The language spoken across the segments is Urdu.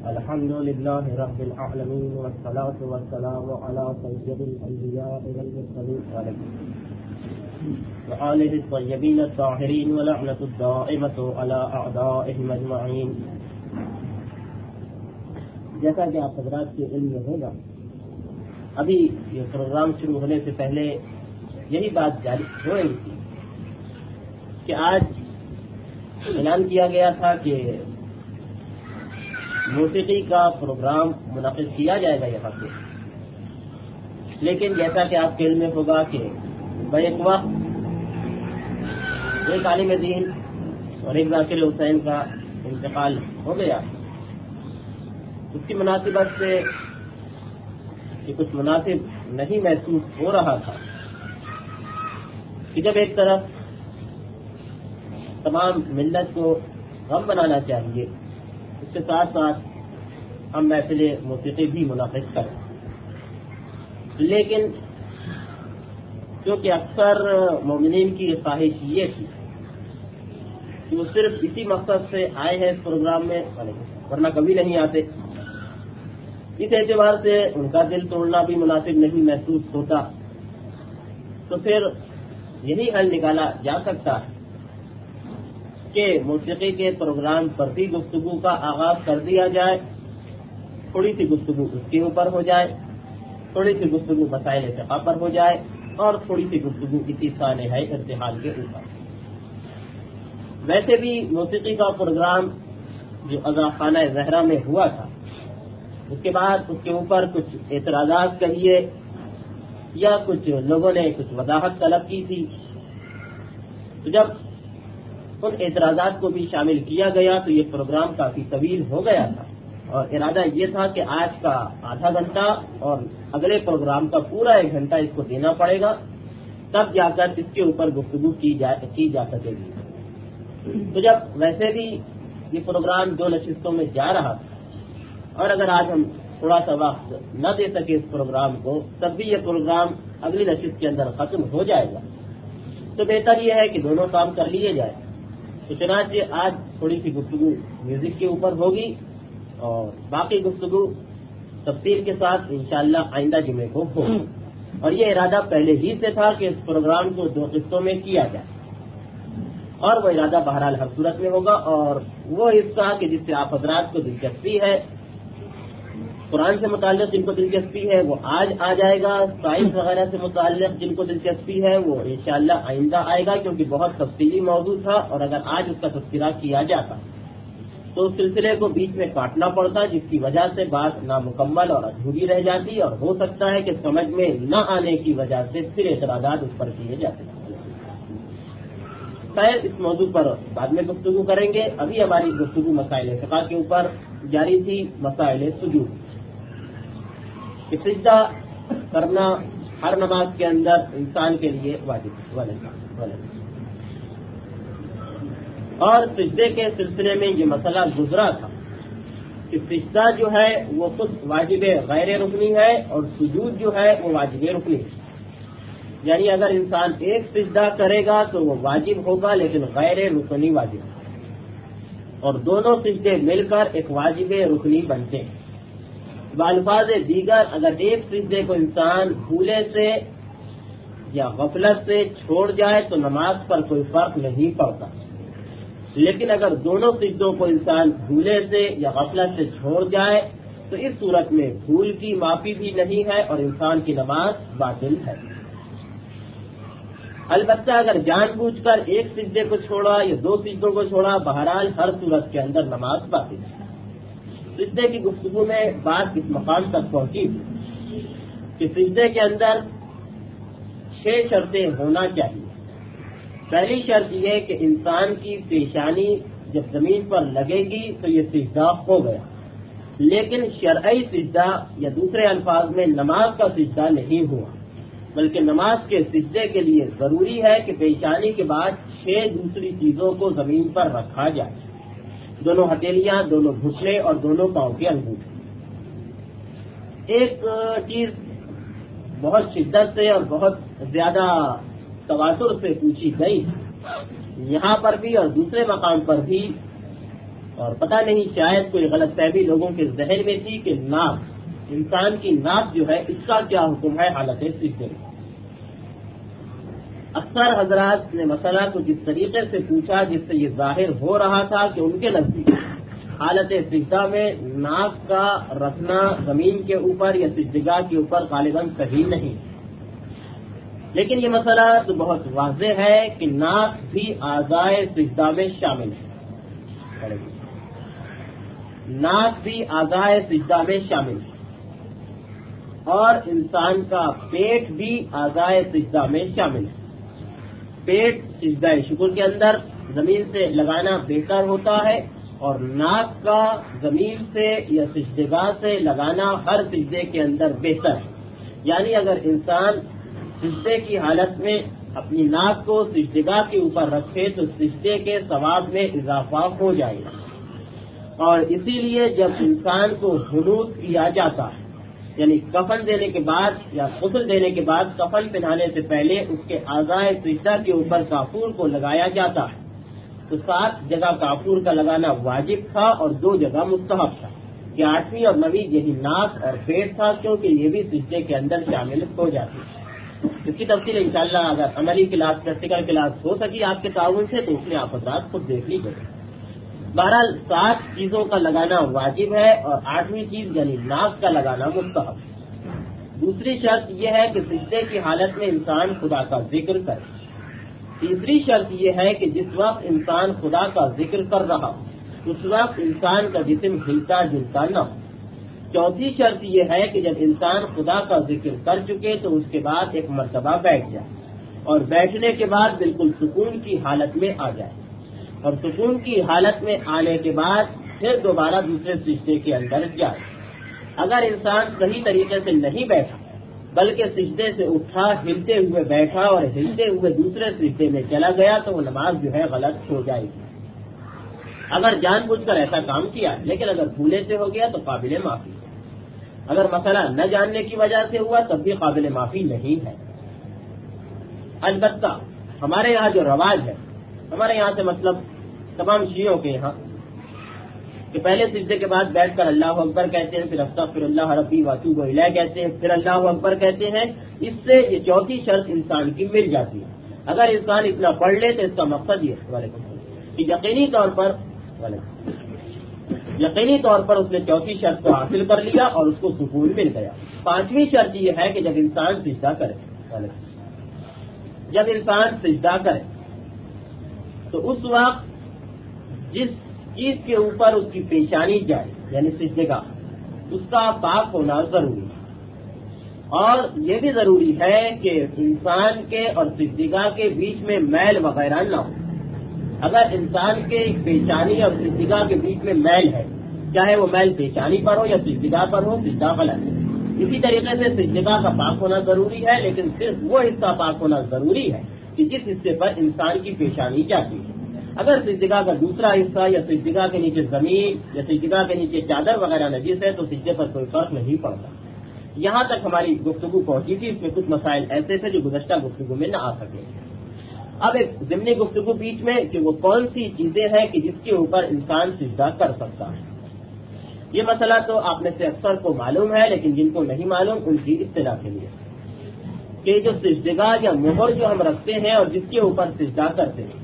الحمد لله رب العالمين والصلاة والسلام على سيد الأنبياء والمرسلين وآله الطيبين الطاهرين ولعنة الدائمة على أعدائهم أجمعين. جیسا کہ آپ حضرات کے علم میں ہوگا، ابھی یہ پروگرام شروع ہونے سے پہلے یہی بات جاری ہو رہی تھی کہ آج اعلان کیا گیا تھا کہ موسیقی کا پروگرام منعقد کیا جائے گا یہاں سے، لیکن جیسا کہ آپ کے علم میں ہوگا کہ بیک وقت ایک عالم دین اور ایک ذاکر حسین کا انتقال ہو گیا. اس کی مناسبت سے کہ کچھ مناسب نہیں محسوس ہو رہا تھا کہ جب ایک طرف تمام ملت کو غم بنانا چاہیے، اس کے ساتھ ساتھ ہم محفل موسیقی بھی منعقد کریں. لیکن کیونکہ اکثر مومنین کی خواہش یہ تھی کہ وہ صرف اسی مقصد سے آئے ہیں اس پروگرام میں، ورنہ کبھی نہیں آتے، اس اعتبار سے ان کا دل توڑنا بھی مناسب نہیں محسوس ہوتا. تو پھر یہی حل نکالا جا سکتا ہے کہ موسیقی کے پروگرام پر بھی گفتگو کا آغاز کر دیا جائے. تھوڑی سی گفتگو اس کے اوپر ہو جائے، تھوڑی سی گفتگو مسائل فقہ پر ہو جائے، اور تھوڑی سی گفتگو اسی سانحہ ارتحال کے اوپر. ویسے بھی موسیقی کا پروگرام جو عزاخانہ زہرا میں ہوا تھا، اس کے بعد اس کے اوپر کچھ اعتراضات کہیے یا کچھ لوگوں نے کچھ وضاحت طلب کی تھی. تو جب ان اعتراضات کو بھی شامل کیا گیا تو یہ پروگرام کافی طویل ہو گیا تھا، اور ارادہ یہ تھا کہ آج کا آدھا گھنٹہ اور اگلے پروگرام کا پورا 1 گھنٹہ اس کو دینا پڑے گا، تب جا کر اس کے اوپر گفتگو کی جا سکے گی. تو جب ویسے بھی یہ پروگرام 2 نشستوں میں جا رہا تھا، اور اگر آج ہم تھوڑا سا وقت نہ دے سکے اس پروگرام کو، تب بھی یہ پروگرام اگلی نشست کے اندر ختم ہو جائے گا، تو بہتر یہ ہے کہ دونوں کام کر لیے جائے. تو چنانچہ آج تھوڑی سی گفتگو میوزک کے اوپر ہوگی اور باقی گفتگو تفصیل کے ساتھ انشاءاللہ آئندہ جمعے کو ہوگی. اور یہ ارادہ پہلے ہی سے تھا کہ اس پروگرام کو 2 قسطوں میں کیا جائے، اور وہ ارادہ بہرحال ہر صورت میں ہوگا. اور وہ حصہ کہ جس سے آپ حضرات کو دلچسپی ہے، قرآن سے متعلق جن کو دلچسپی ہے وہ آج آ جائے گا، سائنس وغیرہ سے متعلق جن کو دلچسپی ہے وہ انشاءاللہ آئندہ آئے گا، کیونکہ بہت تفصیلی موضوع تھا، اور اگر آج اس کا تذکرہ کیا جاتا تو اس سلسلے کو بیچ میں کاٹنا پڑتا، جس کی وجہ سے بات نامکمل اور ادھوری رہ جاتی، اور ہو سکتا ہے کہ سمجھ میں نہ آنے کی وجہ سے پھر اعتراضات اس پر کیے جاتے ہیں. خیر، اس موضوع پر بعد میں گفتگو کریں گے. ابھی ہماری گفتگو مسائل فقہ کے اوپر جاری تھی. مسائل سجود، کہ سجدہ کرنا ہر نماز کے اندر انسان کے لیے واجب ہے. اور سجدے کے سلسلے میں یہ مسئلہ گزرا تھا کہ سجدہ جو ہے وہ خود واجب غیر رکنی ہے، اور سجود جو ہے وہ واجب رکنی ہے. یعنی اگر انسان ایک سجدہ کرے گا تو وہ واجب ہوگا، لیکن غیر رکنی واجب ہے، اور دونوں سجدے مل کر ایک واجب رکنی بنتے ہیں. بالفاظ دیگر اگر ایک سجدے کو انسان بھولے سے یا غفلت سے چھوڑ جائے تو نماز پر کوئی فرق نہیں پڑتا، لیکن اگر دونوں سجدوں کو انسان بھولے سے یا غفلت سے چھوڑ جائے تو اس صورت میں بھول کی معافی بھی نہیں ہے اور انسان کی نماز باطل ہے. البتہ اگر جان بوجھ کر ایک سجدے کو چھوڑا یا 2 سجدوں کو چھوڑا، بہرحال ہر صورت کے اندر نماز باطل ہے. سجدے کی گفتگو میں بات اس مقام تک پہنچی کہ سجدے کے اندر 6 شرطیں ہونا چاہیے. پہلی شرط یہ کہ انسان کی پیشانی جب زمین پر لگے گی تو یہ سجدہ ہو گیا، لیکن شرعی سجدہ یا دوسرے الفاظ میں نماز کا سجدہ نہیں ہوا، بلکہ نماز کے سجدے کے لیے ضروری ہے کہ پیشانی کے بعد 6 دوسری چیزوں کو زمین پر رکھا جائے: دونوں ہتھیلیاں، دونوں گھٹنے اور دونوں پاؤں کے انگوٹھے. ایک چیز بہت شدت سے اور بہت زیادہ تواتر سے پوچھی گئی یہاں پر بھی اور دوسرے مقام پر بھی، اور پتہ نہیں شاید کوئی غلط فہمی لوگوں کے ذہن میں تھی کہ ناک، انسان کی ناک جو ہے اس کا کیا حکم ہے حالت سجدے میں۔ اکثر حضرات نے مسئلہ کو جس طریقے سے پوچھا جس سے یہ ظاہر ہو رہا تھا کہ ان کے نزدیک حالت سجدہ میں ناک کا رکھنا زمین کے اوپر یا سجدگاہ کے اوپر غالباً صحیح نہیں، لیکن یہ مسئلہ تو بہت واضح ہے کہ ناک بھی اعضائے سجدہ میں شامل ہے، ناک بھی اعضائے سجدہ میں شامل ہے، اور انسان کا پیٹ بھی اعضائے سجدہ میں شامل ہے۔ پیٹ سجدہ شکر کے اندر زمین سے لگانا بہتر ہوتا ہے، اور ناک کا زمین سے یا سجدگاہ سے لگانا ہر سجدے کے اندر بہتر ہے۔ یعنی اگر انسان سجدے کی حالت میں اپنی ناک کو سجدگاہ کے اوپر رکھے تو سجدے کے ثواب میں اضافہ ہو جائے گا، اور اسی لیے جب انسان کو حنوط کیا جاتا ہے، یعنی کفن دینے کے بعد یا غسل دینے کے بعد کفن پہنانے سے پہلے اس کے اعضائے سجدہ کے اوپر کافور کو لگایا جاتا ہے، تو 7 جگہ کافور کا لگانا واجب تھا اور 2 جگہ مستحب تھا، کہ 8ویں اور 9ویں یہی ناک اور پیٹ تھا، کیونکہ یہ بھی سجدے کے اندر شامل ہو جاتی ہے۔ اس کی تفصیل انشاءاللہ اگر عملی کلاس پریکٹیکل کلاس ہو سکی آپ کے تعاون سے تو اس میں آپ حضرات خود دیکھ لیجیے۔ بہرحال 7 چیزوں کا لگانا واجب ہے اور 8ویں چیز یعنی ناک کا لگانا مستحب ہے۔ دوسری شرط یہ ہے کہ سجدے کی حالت میں انسان خدا کا ذکر کرے۔ تیسری شرط یہ ہے کہ جس وقت انسان خدا کا ذکر کر رہا اس وقت انسان کا جسم ہلتا جلتا نہ ہو۔ چوتھی شرط یہ ہے کہ جب انسان خدا کا ذکر کر چکے تو اس کے بعد ایک مرتبہ بیٹھ جائے، اور بیٹھنے کے بعد بالکل سکون کی حالت میں آ جائے، اور سکون کی حالت میں آنے کے بعد پھر دوبارہ دوسرے سجدے کے اندر جائے۔ اگر انسان صحیح طریقے سے نہیں بیٹھا بلکہ سجدے سے اٹھا، ہلتے ہوئے بیٹھا اور ہلتے ہوئے دوسرے سجدے میں چلا گیا تو وہ نماز جو ہے غلط ہو جائے گی، اگر جان بوجھ کر ایسا کام کیا، لیکن اگر بھولے سے ہو گیا تو قابل معافی ہے۔ اگر مسئلہ نہ جاننے کی وجہ سے ہوا تب بھی قابل معافی نہیں ہے۔ البتہ ہمارے یہاں جو رواج ہے، ہمارے یہاں سے مطلب تمام شیعوں کے یہاں، کہ پہلے سجدے کے بعد بیٹھ کر اللہ اکبر کہتے ہیں، پھر استغفر اللہ ربی واتوب الیہ کہتے ہیں، پھر اللہ اکبر کہتے ہیں، اس سے یہ چوتھی شرط انسان کی مل جاتی ہے۔ اگر انسان اتنا پڑھ لے تو اس کا مقصد یہ ہے کہ یقینی طور پر اس نے چوتھی شرط کو حاصل کر لیا اور اس کو سکون مل گیا۔ 5ویں شرط یہ ہے کہ جب انسان سجدہ کرے تو اس وقت جس چیز کے اوپر اس کی پیشانی جائے یعنی سجدگاہ، اس کا پاک ہونا ضروری ہے، اور یہ بھی ضروری ہے کہ انسان کے اور سجدگاہ کے بیچ میں میل وغیرہ نہ ہو۔ اگر انسان کے پیشانی اور سجدگاہ کے بیچ میں میل ہے، چاہے وہ میل پیشانی پر ہو یا سجدگاہ پر ہو، سجدہ غلط ہے۔ اسی طریقے سے سجدگاہ کا پاک ہونا ضروری ہے، لیکن صرف وہ حصہ پاک ہونا ضروری ہے کہ جس حصے پر انسان کی پیشانی جاتی ہے۔ اگر سجدگاہ کا دوسرا حصہ یا سجدگاہ کے نیچے زمین یا سجدگاہ کے نیچے چادر وغیرہ نجیس ہے تو سجدے پر کوئی فرق نہیں پڑتا۔ یہاں تک ہماری گفتگو پہنچی تھی، اس میں کچھ مسائل ایسے تھے جو گزشتہ گفتگو میں نہ آ سکے۔ اب ایک ضمنی گفتگو بیچ میں کہ وہ کون سی چیزیں ہیں کہ جس کے اوپر انسان سجدہ کر سکتا ہے۔ یہ مسئلہ تو آپ میں سے اکثر کو معلوم ہے، لیکن جن کو نہیں معلوم ان کی اطلاع کے لیے کہ جو سجدگاہ یا مہر جو ہم رکھتے ہیں اور جس کے اوپر سجدہ کرتے ہیں،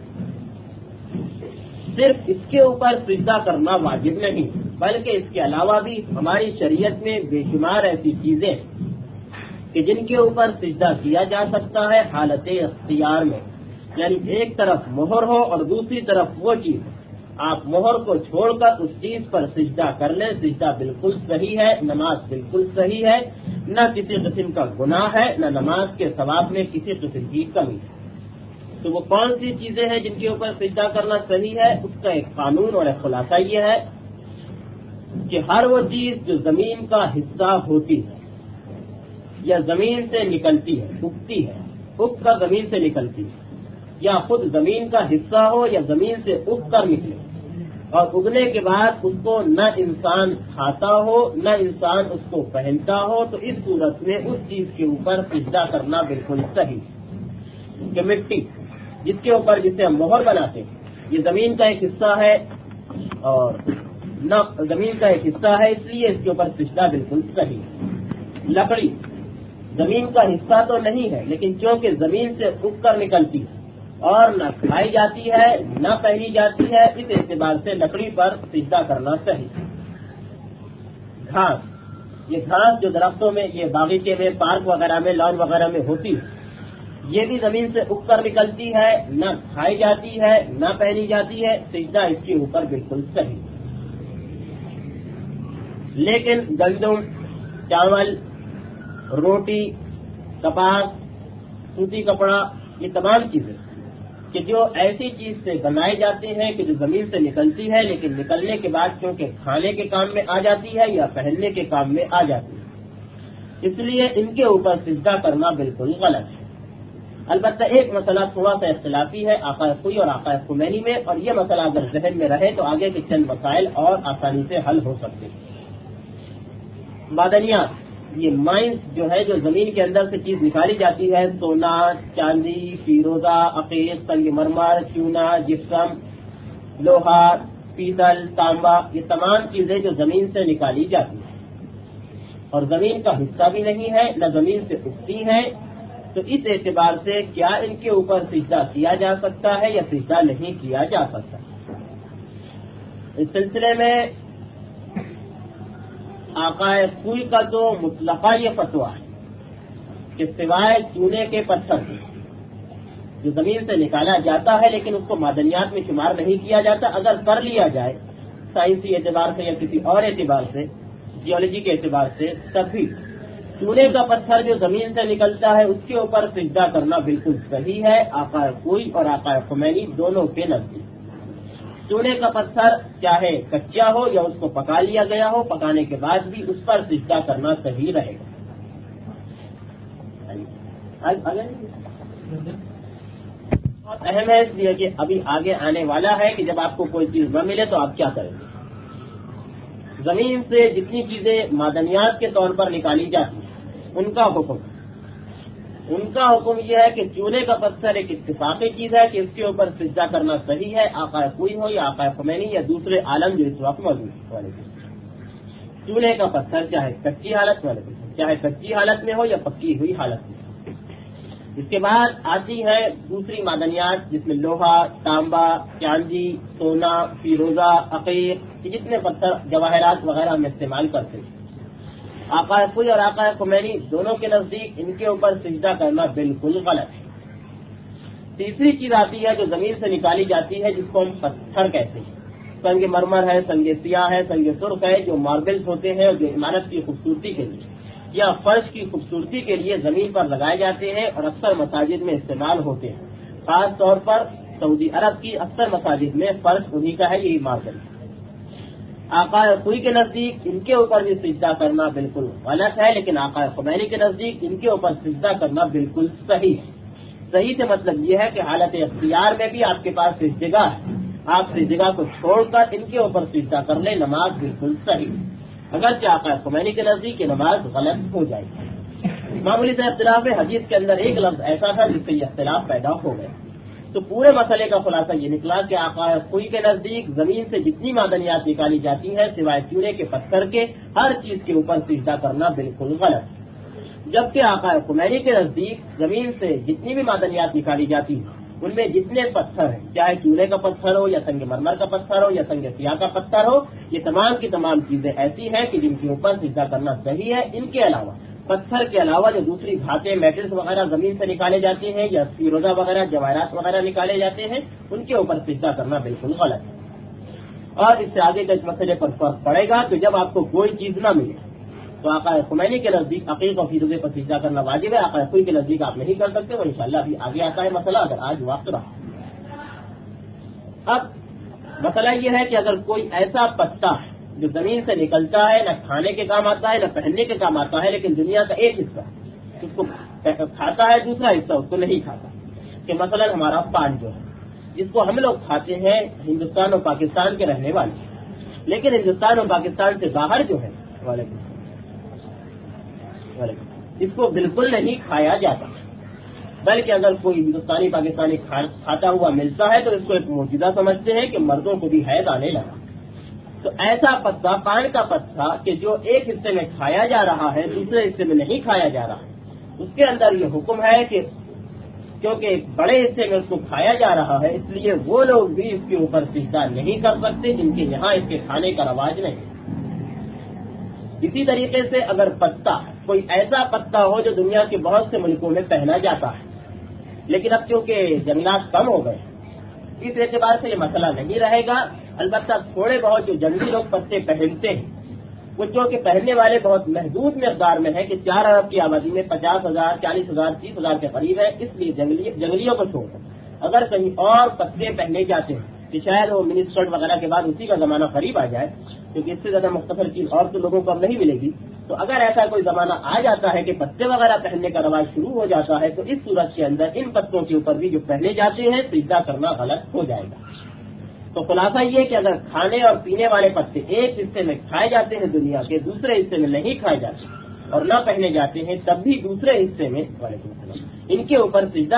صرف اس کے اوپر سجدہ کرنا واجب نہیں، بلکہ اس کے علاوہ بھی ہماری شریعت میں بے شمار ایسی چیزیں کہ جن کے اوپر سجدہ کیا جا سکتا ہے حالت اختیار میں، یعنی ایک طرف مہر ہو اور دوسری طرف وہ چیز، آپ مہر کو چھوڑ کر اس چیز پر سجدہ کر لیں، سجدہ بالکل صحیح ہے، نماز بالکل صحیح ہے، نہ کسی قسم کا گناہ ہے، نہ نماز کے ثواب میں کسی قسم کی کمی ہے۔ تو وہ کون سی چیزیں ہیں جن کے اوپر سجدہ کرنا صحیح ہے؟ اس کا ایک قانون اور ایک خلاصہ یہ ہے کہ ہر وہ چیز جو زمین کا حصہ ہوتی ہے یا زمین سے نکلتی ہے، اگتی ہے، اگ کر زمین سے نکلتی ہے، یا خود زمین کا حصہ ہو یا زمین سے اگ کر نکلے، اور اگنے کے بعد اس کو نہ انسان کھاتا ہو نہ انسان اس کو پہنتا ہو، تو اس صورت میں اس چیز کے اوپر سجدہ کرنا بالکل صحیح۔ کہ مٹی جس کے اوپر جسے ہم مہر بناتے ہیں، یہ زمین کا ایک حصہ ہے اور نہ زمین کا ایک حصہ ہے، اس لیے اس کے اوپر سجدہ بالکل صحیح ہے۔ لکڑی زمین کا حصہ تو نہیں ہے، لیکن چونکہ زمین سے اگ کر نکلتی ہے اور نہ کھائی جاتی ہے نہ پہنی جاتی ہے، اس اعتبار سے لکڑی پر سجدہ کرنا صحیح۔ گھاس، یہ گھاس جو درختوں میں، یہ باغیچے میں، پارک وغیرہ میں، لان وغیرہ میں ہوتی ہے، یہ بھی زمین سے اگ کر نکلتی ہے، نہ کھائی جاتی ہے نہ پہنی جاتی ہے، سجدہ اس کے اوپر بالکل صحیح۔ لیکن گندم، چاول، روٹی، کپاس، سوتی کپڑا، یہ تمام چیزیں کہ جو ایسی چیز سے بنائے جاتے ہیں کہ جو زمین سے نکلتی ہے لیکن نکلنے کے بعد چونکہ کھانے کے کام میں آ جاتی ہے یا پہننے کے کام میں آ جاتی ہے، اس لیے ان کے اوپر سجدہ کرنا بالکل غلط ہے۔ البتہ ایک مسئلہ تھوڑا سا اختلافی ہے آقا خوئی اور آقا خمینی میں، اور یہ مسئلہ اگر ذہن میں رہے تو آگے کے چند مسائل اور آسانی سے حل ہو سکتے ہیں۔ معدنیات، یہ مائنس جو ہے، جو زمین کے اندر سے چیز نکالی جاتی ہے، سونا، چاندی، فیروزہ، عقیق، سنگ مرمر، چونا، جپسم، لوہا، پیتل، تانبا، یہ تمام چیزیں جو زمین سے نکالی جاتی ہیں اور زمین کا حصہ بھی نہیں ہے نہ زمین سے اگتی ہیں، تو اس اعتبار سے کیا ان کے اوپر سجدہ کیا جا سکتا ہے یا سجدہ نہیں کیا جا سکتا؟ اس سلسلے میں آقا خوئی کا تو مطلقہ یہ فتویٰ ہے کہ سوائے چونے کے پتھر کے جو زمین سے نکالا جاتا ہے لیکن اس کو معدنیات میں شمار نہیں کیا جاتا، اگر کر لیا جائے سائنسی اعتبار سے یا کسی اور اعتبار سے، جیولوجی کے اعتبار سے، تب بھی چونے کا پتھر جو زمین سے نکلتا ہے اس کے اوپر سجدہ کرنا بالکل صحیح ہے آقا خوئی اور آقا خمینی دونوں کے نزدیک۔ چونے کا پتھر چاہے کچا ہو یا اس کو پکا لیا گیا ہو، پکانے کے بعد بھی اس پر سجدہ کرنا صحیح رہے گا۔ بہت اہم ہے، اس لیے کہ ابھی آگے آنے والا ہے کہ جب آپ کو کوئی چیز نہ ملے تو آپ کیا کریں گے۔ زمین سے جتنی چیزیں معدنیات کے طور پر نکالی جاتی ہیں ان کا حکم یہ ہے کہ چونے کا پتھر ایک اتفاقی چیز ہے کہ اس کے اوپر سجدہ کرنا صحیح ہے، آقا خوئی ہو یا آقا خمینی یا دوسرے عالم جو اس وقت موجود ہے۔ چونے کا پتھر چاہے کچی حالت میں ہو یا پکی ہوئی حالت میں ہو۔ اس کے بعد آتی ہے دوسری معدنیات جس میں لوہا، تانبا، چاندی، سونا، فیروزہ، عقیق، جتنے پتھر جواہرات وغیرہ ہم استعمال کرتے ہیں، آقا خوئی اور آقا خمینی دونوں کے نزدیک ان کے اوپر سجدہ کرنا بالکل غلط ہے۔ تیسری چیز آتی ہے جو زمین سے نکالی جاتی ہے جس کو ہم پتھر کہتے ہیں، سنگ مرمر ہے، سنگ سیاہ ہے، سنگ سرخ ہے، جو ماربلز ہوتے ہیں اور جو عمارت کی خوبصورتی کے لیے یا فرش کی خوبصورتی کے لیے زمین پر لگائے جاتے ہیں اور اکثر مساجد میں استعمال ہوتے ہیں، خاص طور پر سعودی عرب کی اکثر مساجد میں فرش انہی کا ہے، یہی ماربل۔ آقا خوئی کے نزدیک ان کے اوپر بھی سجدہ کرنا بالکل غلط ہے، لیکن آقا خمینی کے نزدیک ان کے اوپر سجدہ کرنا بالکل صحیح ہے۔ صحیح سے مطلب یہ ہے کہ حالت اختیار میں بھی آپ کے پاس اس جگہ ہے، آپ اس جگہ کو چھوڑ کر ان کے اوپر سجدہ کر لیں، نماز بالکل صحیح ہے، اگرچہ آقا خمینی کے نزدیک یہ نماز غلط ہو جائے گی۔ معمولی سے اختلاف ہے، حدیث کے اندر ایک لفظ ایسا تھا جس سے یہ اختلاف پیدا ہو گیا، تو پورے مسئلے کا خلاصہ یہ نکلا کہ آقا خوئی کے نزدیک زمین سے جتنی معدنیات نکالی جاتی ہیں سوائے چونے کے پتھر کے، ہر چیز کے اوپر سجدہ کرنا بالکل غلط ہے، جبکہ آقا خمینی کے نزدیک زمین سے جتنی بھی معدنیات نکالی جاتی ہیں ان میں جتنے پتھر ہیں، چاہے چونے کا پتھر ہو یا سنگ مرمر کا پتھر ہو یا سنگ سیاہ کا پتھر ہو، یہ تمام کی تمام چیزیں ایسی ہیں کہ جن کے اوپر سجدہ کرنا صحیح ہے۔ ان کے علاوہ پتھر کے علاوہ جو دوسری دھاتیں، میٹلز وغیرہ زمین سے نکالے جاتے ہیں یا فیروزہ وغیرہ، جواہرات وغیرہ نکالے جاتے ہیں، ان کے اوپر سجدہ کرنا بالکل غلط ہے۔ اور اس سے آگے کے اس مسئلے پر فرق پڑے گا کہ جب آپ کو کوئی چیز نہ ملے تو آقا خمینی کے نزدیک عقیق اور فیروزے پر سجدہ کرنا واجب ہے، آقا خوئی کے نزدیک آپ نہیں کر سکتے، اور انشاءاللہ ابھی آگے آتا ہے مسئلہ اگر آج وقت رہا۔ اب مسئلہ یہ ہے کہ اگر کوئی ایسا پتا ہے جو زمین سے نکلتا ہے، نہ کھانے کے کام آتا ہے نہ پہننے کے کام آتا ہے، لیکن دنیا کا ایک حصہ اس کو کھاتا ہے، دوسرا حصہ اس کو نہیں کھاتا، کہ مثلا ہمارا پان جو ہے جس کو ہم لوگ کھاتے ہیں ہندوستان اور پاکستان کے رہنے والے، لیکن ہندوستان اور پاکستان سے باہر جو ہے اس کو بالکل نہیں کھایا جاتا، بلکہ اگر کوئی ہندوستانی پاکستانی کھاتا ہوا ملتا ہے تو اس کو ایک معجزہ سمجھتے ہیں کہ مردوں کو بھی حیض آنے لگا، تو ایسا پتا پان کا پتا کہ جو ایک حصے میں کھایا جا رہا ہے دوسرے حصے میں نہیں کھایا جا رہا ہے، اس کے اندر یہ حکم ہے کہ کیونکہ ایک بڑے حصے میں اس کو کھایا جا رہا ہے، اس لیے وہ لوگ بھی اس کے اوپر سجدہ نہیں کر سکتے جن کے یہاں اس کے کھانے کا رواج نہیں۔ اسی طریقے سے اگر پتا کوئی ایسا پتا ہو جو دنیا کے بہت سے ملکوں میں پہنا جاتا ہے، لیکن اب چونکہ جنگلات کم ہو گئے اس اعتبار سے یہ مسئلہ نہیں رہے گا، البتہ تھوڑے بہت جو جنگلی لوگ پتے پہنتے ہیں وہ جو کہ پہننے والے بہت محدود مقدار میں ہے کہ 4 ارب کی آبادی میں 50,000 40,000 30,000 کے قریب ہے، اس لیے جنگلیوں کو چھوڑ اگر کہیں اور پتے پہنے جاتے ہیں کہ شاید وہ منسٹر وغیرہ کے بعد اسی کا زمانہ قریب آ جائے، کیونکہ اس سے زیادہ مختصر چیز اور تو لوگوں کو اب نہیں ملے گی، تو اگر ایسا کوئی زمانہ آ جاتا ہے کہ پتے وغیرہ پہننے کا رواج شروع ہو جاتا ہے تو اس صورت کے اندر ان پتوں کے اوپر بھی جو پہنے جاتے ہیں سجدہ کرنا غلط ہو جائے گا۔ تو خلاصہ یہ کہ اگر کھانے اور پینے والے پتے ایک حصے میں کھائے جاتے ہیں دنیا کے، دوسرے حصے میں نہیں کھائے جاتے اور نہ پہنے جاتے ہیں، تب بھی دوسرے حصے میں ان کے اوپر سجدہ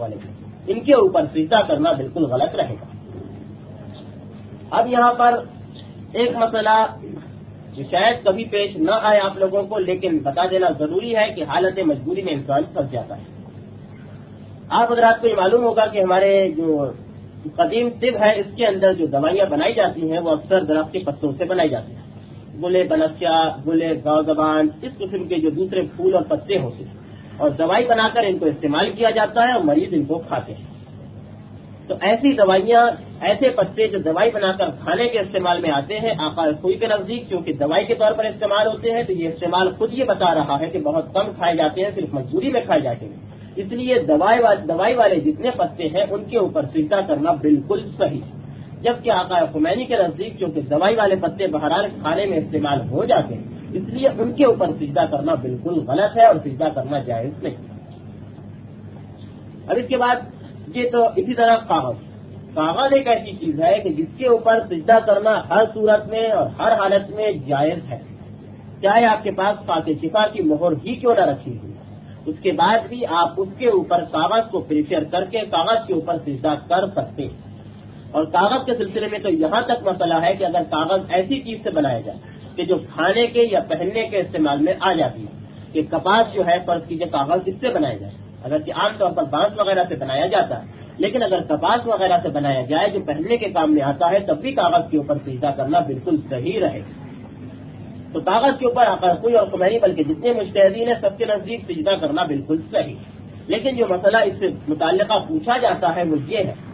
کرنا بالکل غلط رہے گا۔ اب یہاں پر ایک مسئلہ جو شاید کبھی پیش نہ آئے آپ لوگوں کو، لیکن بتا دینا ضروری ہے کہ حالت مجبوری میں انسان پھنس جاتا ہے۔ آپ حضرات کو یہ معلوم ہوگا کہ ہمارے جو قدیم طب ہے اس کے اندر جو دوائیاں بنائی جاتی ہیں وہ اکثر درخت کے پتوں سے بنائی جاتی ہیں، گلے بنفشہ، گلے گاؤ زبان، اس قسم کے جو دوسرے پھول اور پتے ہوتے ہیں، اور دوائی بنا کر ان کو استعمال کیا جاتا ہے اور مریض ان کو کھاتے ہیں۔ تو ایسی دوائیاں، ایسے پتے جو دوائی بنا کر کھانے کے استعمال میں آتے ہیں، آقا رسول کے نزدیک چونکہ دوائی کے طور پر استعمال ہوتے ہیں تو یہ استعمال خود یہ بتا رہا ہے کہ بہت کم کھائے جاتے ہیں، صرف مجبوری میں کھائے جاتے ہیں، اس لیے دوائی والے جتنے پتے ہیں ان کے اوپر سجدہ کرنا بالکل صحیح، جبکہ آقا خمینی کے نزدیک چونکہ دوائی والے پتے بہرحال کھانے میں استعمال ہو جاتے ہیں اس لیے ان کے اوپر سجدہ کرنا بالکل غلط ہے اور سجدہ کرنا جائز نہیں۔ اب اس کے بعد یہ تو اسی طرح کاغذ ایک ایسی چیز ہے کہ جس کے اوپر سجدہ کرنا ہر صورت میں اور ہر حالت میں جائز ہے، چاہے آپ کے پاس فاتح شفا کی مہر ہی کیوں نہ رکھی ہوئی، اس کے بعد بھی آپ اس کے اوپر کاغذ کو پریفر کر کے کاغذ کے اوپر سجدہ کر سکتے ہیں۔ اور کاغذ کے سلسلے میں تو یہاں تک مسئلہ ہے کہ اگر کاغذ ایسی چیز سے بنایا جائے کہ جو کھانے کے یا پہننے کے استعمال میں آ جاتی ہے، کہ کپاس جو ہے فرض کیجیے کاغذ کس سے بنایا جائے، اگرچہ عام طور پر بانس وغیرہ سے بنایا جاتا ہے، لیکن اگر کپاس وغیرہ سے بنایا جائے جو پہننے کے کام میں آتا ہے تب بھی کاغذ کے اوپر سجدہ کرنا بالکل صحیح رہے گا۔ تو کاغذ کے اوپر کوئی اور خمینی بلکہ جتنے مجتہدین ہیں سب کے نزدیک سجدہ کرنا بالکل صحیح، لیکن جو مسئلہ اس سے متعلقہ پوچھا جاتا ہے وہ یہ ہے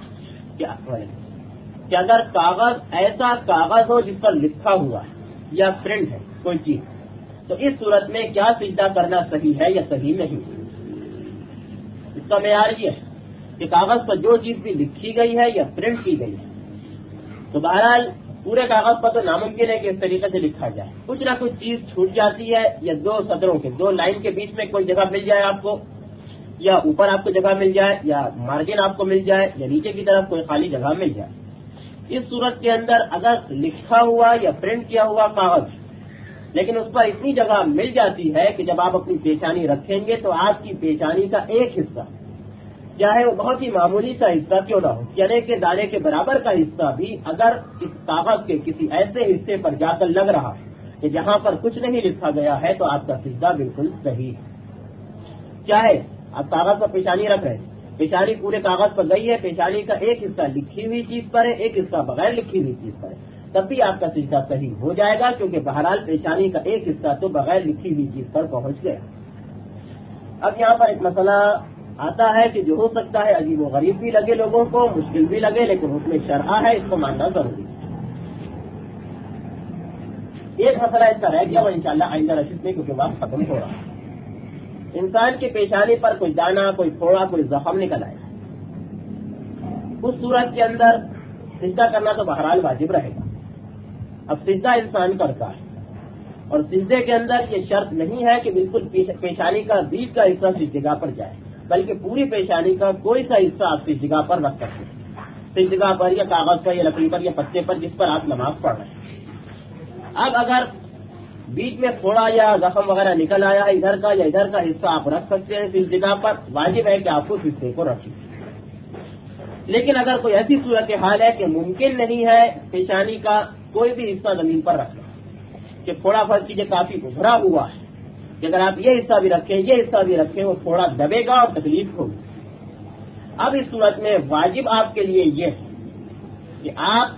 کہ اگر کاغذ ایسا کاغذ ہو جس پر لکھا ہوا ہے یا پرنٹ ہے کوئی چیز، تو اس صورت میں کیا سجدہ کرنا صحیح ہے یا صحیح نہیں؟ اس کا معیار یہ ہے کہ کاغذ پر جو چیز بھی لکھی گئی ہے یا پرنٹ کی گئی ہے تو بہرحال پورے کاغذ پر تو ناممکن ہے کہ اس طریقے سے لکھا جائے، کچھ نہ کچھ چیز چھوٹ جاتی ہے، یا 2 سطروں کے 2 لائن کے بیچ میں کوئی جگہ مل جائے آپ کو، یا اوپر آپ کو جگہ مل جائے، یا مارجن آپ کو مل جائے، یا نیچے کی طرف کوئی خالی جگہ مل جائے۔ اس صورت کے اندر اگر لکھا ہوا یا پرنٹ کیا ہوا کاغذ لیکن اس پر اتنی جگہ مل جاتی ہے کہ جب آپ اپنی پیشانی رکھیں گے تو آپ کی پیشانی کا ایک حصہ، چاہے وہ بہت ہی معمولی سا حصہ کیوں نہ ہو، چنے کے دانے کے برابر کا حصہ بھی اگر اس کاغذ کے کسی ایسے حصے پر جا کر لگ رہا کہ جہاں پر کچھ نہیں لکھا گیا ہے تو آپ کا سجدہ بالکل صحیح ہے۔ چاہے آپ کاغذ پر پیشانی رکھ رہے ہیں، پیشانی پورے کاغذ پر گئی ہے، پیشانی کا ایک حصہ لکھی ہوئی چیز پر ہے، ایک حصہ بغیر لکھی ہوئی چیز پر ہے، تب بھی آپ کا سجدہ صحیح ہو جائے گا، کیونکہ بہرحال پیشانی کا ایک حصہ تو بغیر لکھی ہوئی چیز پر پہنچ گیا۔ اب یہاں پر ایک مسئلہ آتا ہے کہ جو ہو سکتا ہے عجیب و غریب بھی لگے لوگوں کو، مشکل بھی لگے، لیکن اس میں شرح ہے، اس کو ماننا ضروری ہے۔ ایک مسئلہ اس کا رہ گیا وہ انشاءاللہ آئندہ رشید میں، کیونکہ وقت ختم ہو رہا ہے۔ انسان کی پیشانی پر کوئی دانا، کوئی پھوڑا، کوئی زخم نکل آئے، اس صورت کے اندر سجدہ کرنا تو بہرحال واجب رہے گا۔ اب سجدہ انسان کرتا ہے اور سجدے کے اندر یہ شرط نہیں ہے کہ بالکل پیشانی کا بیچ کا حصہ اس جگہ پر جائے، بلکہ پوری پیشانی کا کوئی سا حصہ آپ اس جگہ پر رکھ سکتے ہیں، اس جگہ پر یا کاغذ پر یا لکڑی پر یا پتے پر جس پر آپ نماز پڑھ رہے ہیں۔ اب اگر بیچ میں تھوڑا یا زخم وغیرہ نکل آیا ہے ادھر کا یا ادھر کا حصہ آپ رکھ سکتے ہیں اس جگہ پر، واجب ہے کہ آپ اس حصے کو رکھیں۔ لیکن اگر کوئی ایسی صورت حال ہے کہ ممکن نہیں ہے پیشانی کا کوئی بھی حصہ زمین پر رکھ لیں کہ تھوڑا فرض کیجیے کافی ابھرا ہوا ہے کہ اگر آپ یہ حصہ بھی رکھیں یہ حصہ بھی رکھیں وہ تھوڑا دبے گا اور تکلیف ہوگی. اب اس صورت میں واجب آپ کے لیے یہ ہے کہ آپ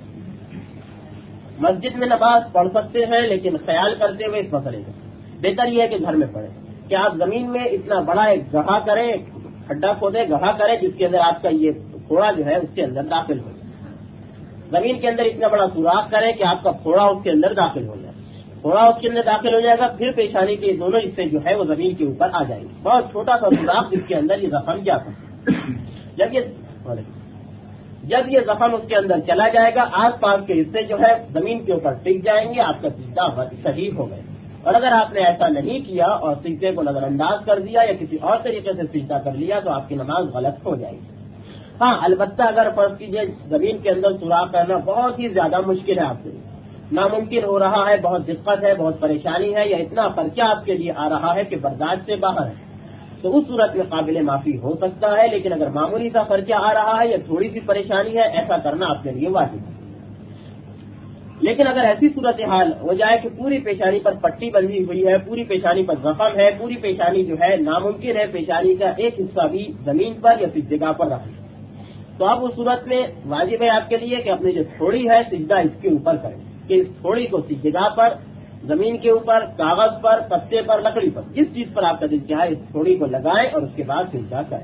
مسجد میں نماز پڑھ سکتے ہیں لیکن خیال کرتے ہوئے اس مسئلے کا بہتر یہ ہے کہ گھر میں پڑھیں کہ آپ زمین میں اتنا بڑا ایک گڑھا کریں, کھڈا کھودیں, گڑھا کریں جس کے اندر آپ کا یہ پھوڑا جو ہے اس کے اندر داخل ہو جائے. زمین کے اندر اتنا بڑا سوراخ کریں کہ آپ کا پھوڑا اس کے اندر داخل ہو جائے. پھوڑا اس کے اندر داخل ہو جائے گا, پھر پیشانی کے دونوں حصے جو ہے وہ زمین کے اوپر آ جائیں گے. بہت چھوٹا سا سوراخ جس کے اندر یہ زخم جا سکتا ہے. جب یہ زخم اس کے اندر چلا جائے گا آس پاس کے حصے جو ہے زمین کے اوپر ٹک جائیں گے, آپ کا سجدہ صحیح ہو گئے. اور اگر آپ نے ایسا نہیں کیا اور سجدے کو نظر انداز کر دیا یا کسی اور طریقے سے سجدہ کر لیا تو آپ کی نماز غلط ہو جائے گی. ہاں البتہ اگر فرض کیجیے زمین کے اندر سوراخ کرنا بہت ہی زیادہ مشکل ہے, آپ سے ناممکن ہو رہا ہے, بہت دقت ہے, بہت پریشانی ہے, یا اتنا خرچہ آپ کے لیے آ رہا ہے کہ برداشت سے باہر ہے, تو اس صورت میں قابل معافی ہو سکتا ہے. لیکن اگر معمولی سا خرچہ آ رہا ہے یا تھوڑی سی پریشانی ہے, ایسا کرنا آپ کے لیے واجب ہے. لیکن اگر ایسی صورتحال ہو جائے کہ پوری پیشانی پر پٹی بندھی ہوئی ہے, پوری پیشانی پر زخم ہے, پوری پیشانی جو ہے ناممکن ہے پیشانی کا ایک حصہ بھی زمین پر یا کسی جگہ پر رکھیں, تو اب اس صورت میں واجب ہے آپ کے لیے کہ اپنی جو تھوڑی ہے سجدہ اس کے اوپر کریں کہ اس تھوڑی کو کسی جگہ پر, زمین کے اوپر, کاغذ پر, پتے پر, لکڑی پر, جس چیز پر آپ کا دل چاہے اس تھوڑی کو لگائیں اور اس کے بعد سجدہ کریں.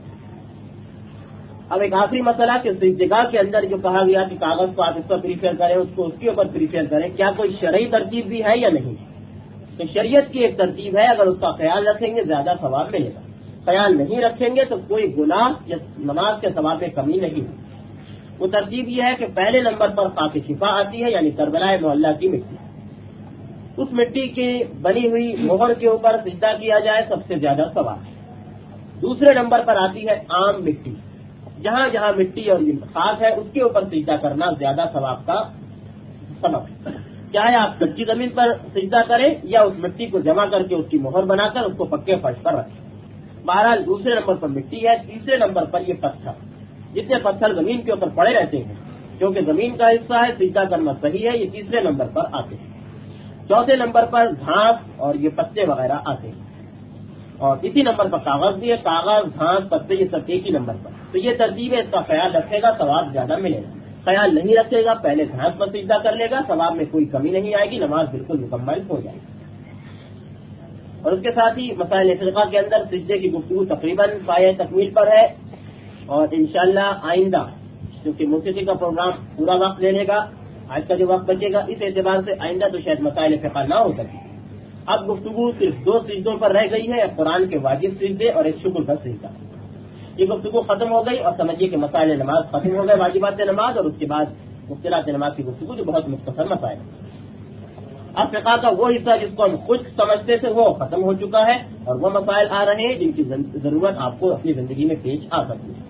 اب ایک آخری مسئلہ کہ اس جگہ کے اندر جو کہا گیا کہ کاغذ کو آپ اس پر پریفر کریں, اس کو اس کے اوپر پریفر کریں, کیا کوئی شرعی ترتیب بھی ہے یا نہیں؟ تو شریعت کی ایک ترتیب ہے, اگر اس کا خیال رکھیں گے زیادہ ثواب ملے گا, خیال نہیں رکھیں گے تو کوئی گناہ یا نماز کے ثواب میں کمی نہیں. وہ ترتیب یہ ہے کہ پہلے نمبر پر خاک شفا آتی ہے, یعنی کربلا محلہ کی مٹی. اس مٹی کی بنی ہوئی مہر کے اوپر سجدہ کیا جائے سب سے زیادہ ثواب. دوسرے نمبر پر آتی ہے عام مٹی, جہاں جہاں مٹی اور خاک ہے اس کے اوپر سجدہ کرنا زیادہ ثواب کا سبب ہے. چاہے آپ کچی زمین پر سجدہ کریں یا اس مٹی کو جمع کر کے اس کی مہر بنا کر اس کو پکے فرش پر رکھیں. بہرحال دوسرے نمبر پر مٹی ہے. تیسرے نمبر پر یہ پتھر, جتنے پتھر زمین کے اوپر پڑے رہتے ہیں کیونکہ زمین کا حصہ ہے, سجدہ کرنا صحیح ہے, یہ تیسرے نمبر پر آتے ہیں. چوتھے نمبر پر گھاس اور یہ پتے وغیرہ آتے ہیں, اور اسی نمبر پر کاغذ بھی ہے, کاغذ, گھاس, پتے, یہ سب ایک ہی نمبر پر. تو یہ ترتیب ہے, اس کا خیال رکھے گا ثواب زیادہ ملے گا. خیال نہیں رکھے گا پہلے گھاس پر سجدہ کر لے گا, ثواب میں کوئی کمی نہیں آئے گی, نماز بالکل مکمل ہو جائے گی. اور اس کے ساتھ ہی مسائل فقہ کے اندر سجدے کی گفتگو تقریباً پایہ تکمیل پر ہے, اور انشاءاللہ آئندہ کیونکہ موسیقی کا پروگرام پورا وقت لے لے گا, آج کا جو وقت بچے گا اس اعتبار سے آئندہ تو شاید مسائل فقہ نہ ہو سکے. اب گفتگو صرف 2 سجدوں پر رہ گئی ہے, ایک قرآن کے واجب سجدے اور ایک شکر کا سجدہ. یہ گفتگو ختم ہو گئی اور سمجھیے کہ مسائل نماز ختم ہو گئے, واجبات نماز, اور اس کے بعد مبطلات نماز کی گفتگو جو بہت مختصر مسائل. اب فقہ کا وہ حصہ جس کو ہم خشک سمجھتے تھے وہ ختم ہو چکا ہے, اور وہ مسائل آ رہے ہیں جن کی ضرورت آپ کو اپنی زندگی میں پیش آ سکتی ہے.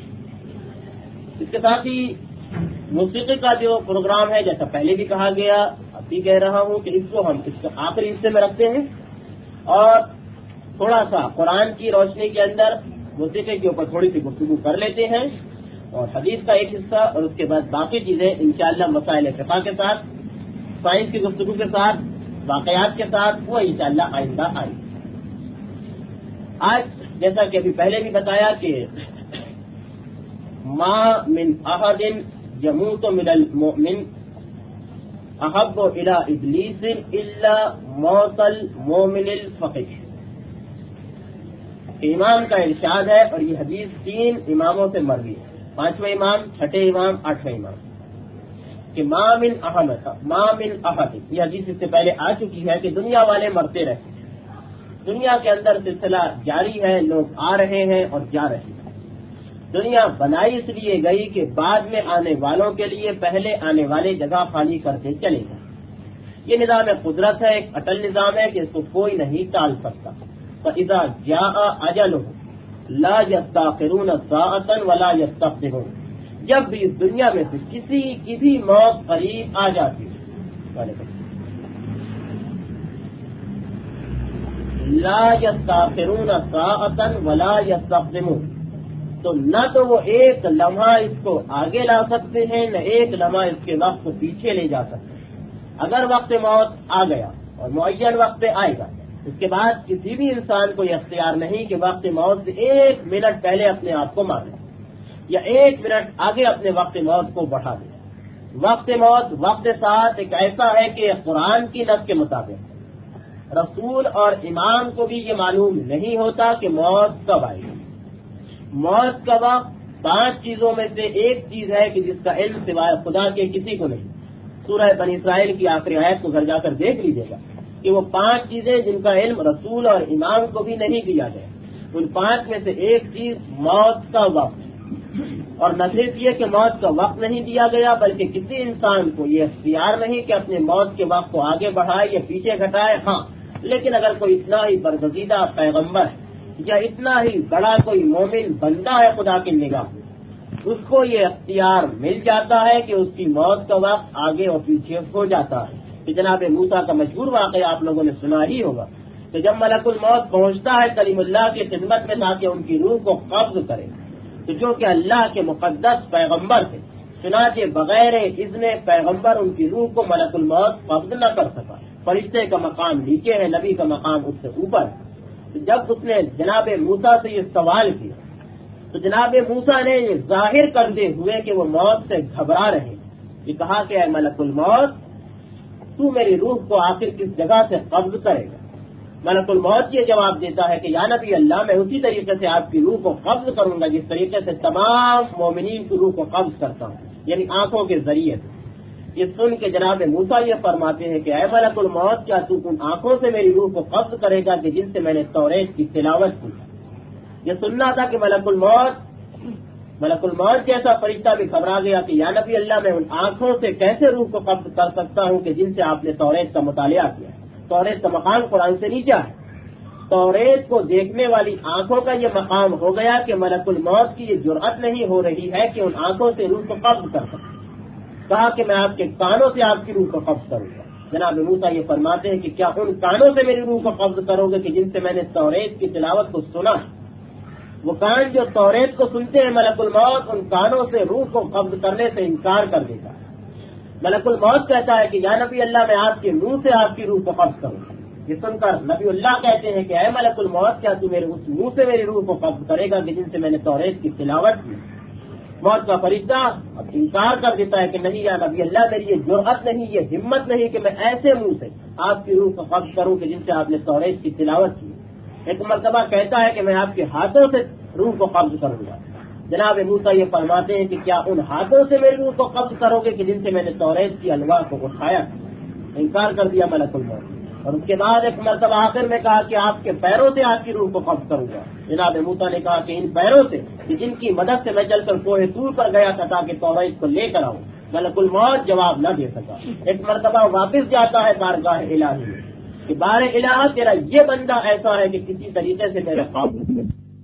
اس کے ساتھ ہی موسیقی کا جو پروگرام ہے, جیسا پہلے بھی کہا گیا, اب بھی کہہ رہا ہوں کہ اس کو ہم اس کے آخری حصے میں رکھتے ہیں, اور تھوڑا سا قرآن کی روشنی کے اندر موسیقی کے اوپر تھوڑی سی گفتگو کر لیتے ہیں, اور حدیث کا ایک حصہ, اور اس کے بعد باقی چیزیں انشاءاللہ مسائل فقہ کے ساتھ, سائنس کی گفتگو کے ساتھ, واقعات کے ساتھ, وہ انشاءاللہ آئندہ آئی. آج جیسا کہ ابھی پہلے بھی بتایا کہ ما من احد یموت من المؤمن احب الى ابلیس الا موت المؤمن الفقیہ. امام کا ارشاد ہے, اور یہ حدیث 3 اماموں سے مروی ہے, 5واں امام, 6ٹھے امام, 8واں امام, کہ ما من احد, یہ حدیث اس سے پہلے آ چکی ہے کہ دنیا والے مرتے رہتے ہیں, دنیا کے اندر سلسلہ جاری ہے, لوگ آ رہے ہیں اور جا رہے ہیں. دنیا بنائی اس لیے گئی کہ بعد میں آنے والوں کے لیے پہلے آنے والے جگہ خالی کرتے چلے گئے. یہ نظام قدرت ہے, ایک اٹل نظام ہے کہ اس کو کوئی نہیں ٹال سکتا. فَإِذَا جَاءَ أَجَلُهُمْ لَا يَسْتَأْخِرُونَ سَاعَةً وَلَا يَسْتَقْدِمُونَ. جب بھی اس دنیا میں سے کسی کی بھی موت قریب آ جاتی ہے, لا يستأخرون ساعة ولا يستقدمون, تو نہ تو وہ ایک لمحہ اس کو آگے لا سکتے ہیں، نہ ایک لمحہ اس کے وقت کو پیچھے لے جا سکتے ہیں۔ اگر وقت موت آ گیا اور معین وقت پہ آئے گا، اس کے بعد کسی بھی انسان کو یہ اختیار نہیں کہ وقت موت سے 1 منٹ پہلے اپنے آپ کو مار لے یا 1 منٹ آگے اپنے وقت موت کو بڑھا دے۔ وقت موت وقت ساتھ ایک ایسا ہے کہ قرآن کی نص کے مطابق رسول اور امام کو بھی یہ معلوم نہیں ہوتا کہ موت کب آئے گی۔ موت کا وقت 5 چیزوں میں سے ایک چیز ہے کہ جس کا علم سوائے خدا کے کسی کو نہیں۔ سورہ بنی اسرائیل کی آخری آیت کو گھر جا کر دیکھ لیجیے گا کہ وہ 5 چیزیں جن کا علم رسول اور امام کو بھی نہیں دیا گیا، ان 5 میں سے ایک چیز موت کا وقت، اور نہ صرف یہ کہ موت کا وقت نہیں دیا گیا بلکہ کسی انسان کو یہ اختیار نہیں کہ اپنے موت کے وقت کو آگے بڑھائے یا پیچھے گھٹائے۔ ہاں، لیکن اگر کوئی اتنا ہی برگزیدہ پیغمبر ہے یا اتنا ہی بڑا کوئی مومن بندہ ہے خدا کی نگاہ میں، اس کو یہ اختیار مل جاتا ہے کہ اس کی موت کا وقت آگے اور پیچھے ہو جاتا ہے۔ کہ جناب موسیٰ کا مشہور واقعہ آپ لوگوں نے سنا ہی ہوگا کہ جب ملک الموت پہنچتا ہے کلیم اللہ کی خدمت میں تاکہ ان کی روح کو قبض کرے، تو جو کہ اللہ کے مقدس پیغمبر تھے، چنانچہ بغیر اذن پیغمبر ان کی روح کو ملک الموت قبض نہ کر سکا۔ فرشتے کا مقام نیچے ہے، نبی کا مقام اس سے اوپر ہے۔ تو جب اس نے جناب موسیٰ سے یہ سوال کیا تو جناب موسیٰ نے یہ ظاہر کرتے ہوئے کہ وہ موت سے گھبرا رہے، یہ کہا کہ اے ملک الموت، تو میری روح کو آخر کس جگہ سے قبض کرے گا؟ ملک الموت یہ جواب دیتا ہے کہ یا نبی اللہ، میں اسی طریقے سے آپ کی روح کو قبض کروں گا جس طریقے سے تمام مومنین کی روح کو قبض کرتا ہوں، یعنی آنکھوں کے ذریعے سے۔ یہ سن کے جناب موسیٰ یہ فرماتے ہیں کہ اے ملک الموت، کیا تو ان آنکھوں سے میری روح کو قبض کرے گا کہ جن سے میں نے توریت کی تلاوت کی؟ یہ سننا تھا کہ ملک الموت جیسا فرشتہ بھی گھبرا گیا کہ یا نبی اللہ، میں ان آنکھوں سے کیسے روح کو قبض کر سکتا ہوں کہ جن سے آپ نے توریت کا مطالعہ کیا۔ توریت کا مقام قرآن سے نیچا ہے۔ توریت کو دیکھنے والی آنکھوں کا یہ مقام ہو گیا کہ ملک الموت کی یہ جرأت نہیں ہو رہی ہے کہ ان آنکھوں سے روح کو قبض کر سکے۔ کہا کہ میں آپ کے کانوں سے آپ کی روح کو قبض کروں گا۔ جناب موسیٰ یہ فرماتے ہیں کہ کیا ان کانوں سے میری روح کو قبض کرو گے کہ جن سے میں نے توریت کی تلاوت کو سنا ہے؟ وہ کان جو توریت کو سنتے ہیں، ملک الموت ان کانوں سے روح کو قبض کرنے سے انکار کر دیتا ہے۔ ملک الموت کہتا ہے کہ یا نبی اللہ، میں آپ کے منہ سے آپ کی روح کو قبض کروں گا۔ یہ سن کر نبی اللہ کہتے ہیں کہ اے ملک الموت، کیا تو میرے اس منہ سے میری روح کو قبض کرے گا کہ جن سے میں نے توریت کی تلاوت کی؟ موت کا فرشتہ اب انکار کر دیتا ہے کہ نہیں یا نبی اللہ، میری یہ جرأت نہیں، یہ ہمت نہیں کہ میں ایسے منہ سے آپ کی روح کو قبض کروں کہ جن سے آپ نے توریت کی تلاوت کی۔ ایک مرتبہ کہتا ہے کہ میں آپ کے ہاتھوں سے روح کو قبض کروں گا۔ جناب موسیٰ یہ فرماتے ہیں کہ کیا ان ہاتھوں سے میری روح کو قبض کرو گے کہ جن سے میں نے توریت کی الواح کو اٹھایا؟ انکار کر دیا ملک الموت۔ اور اس کے بعد ایک مرتبہ آخر میں کہا کہ آپ کے پیروں سے آپ کی روح کو قبض کروں گا۔ جناب موسیٰ نے کہا کہ ان پیروں سے کہ جن کی مدد سے میں چل کر کوہ طور پر گیا تھا تاکہ توریت کو لے کر آؤں۔ ملک الموت جواب نہ دے سکا۔ ایک مرتبہ واپس جاتا ہے بارگاہ الہی میں کہ بار الہ، تیرا یہ بندہ ایسا ہے کہ کسی طریقے سے میرے قابل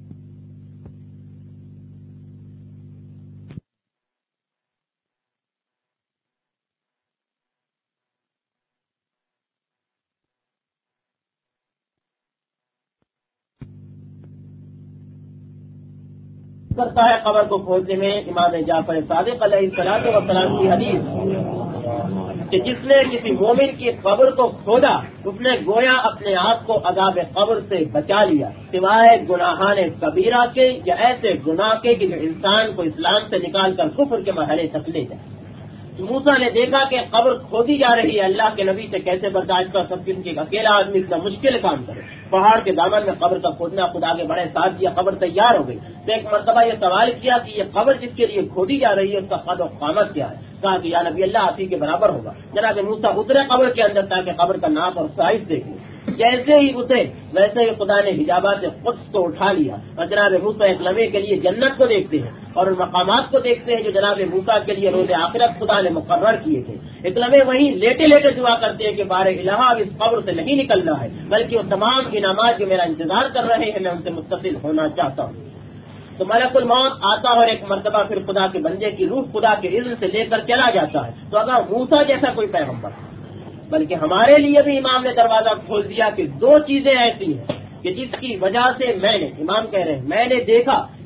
کرتا ہے قبر کو کھولنے میں۔ امام جعفر صادق علیہ السلام کی حدیث کہ جس نے کسی مومن کی قبر کو کھودا، اس نے گویا اپنے آپ کو عذاب قبر سے بچا لیا، سوائے گناہان کبیرہ کے یا ایسے گناہ کے کہ جو انسان کو اسلام سے نکال کر کفر کے مرحلے تک لے جائے۔ موسیٰ نے دیکھا کہ قبر کھودی جا رہی ہے، اللہ کے نبی سے کیسے برداشت کر سکتے ہیں کہ اکیلا آدمی اتنا مشکل کام کرے؟ پہاڑ کے دامن میں قبر کا کھودنا، خدا کے بڑے ساتھ دیا، قبر تیار ہو گئی۔ تو ایک مرتبہ یہ سوال کیا کہ یہ قبر جس کے لیے کھودی جا رہی ہے اس کا قد و قامت کیا ہے؟ کہا کہ یا نبی اللہ، آپ ہی کے برابر ہوگا۔ جناب موسیٰ اترے قبر کے اندر تاکہ قبر کا ناپ اور سائز دیکھیں۔ جیسے ہی اترے ویسے ہی خدا نے حجابات قدس کو اٹھا لیا، اور جناب موسیٰ ایک لمحے کے لیے جنت کو دیکھتے ہیں اور ان مقامات کو دیکھتے ہیں جو جناب موسیٰ کے لیے روز آخرت خدا نے مقرر کیے تھے۔ ایک لمحے وہیں لیٹے لیٹے دعا کرتے ہیں کہ بار الہ، اب اس قبر سے نہیں نکلنا ہے، بلکہ وہ تمام انعامات جو میرا انتظار کر رہے ہیں میں ان سے متصل ہونا چاہتا ہوں۔ تو ملک الموت آتا اور ایک مرتبہ پھر خدا کے بندے کی روح خدا کے اذن سے لے کر چلا جاتا ہے۔ تو اگر موسیٰ جیسا کوئی پیغمبر، بلکہ ہمارے لیے بھی امام نے دروازہ کھول دیا کہ 2 چیزیں ایسی ہیں کہ جس کی وجہ سے میں نے، امام کہہ رہے ہیں، میں نے دیکھا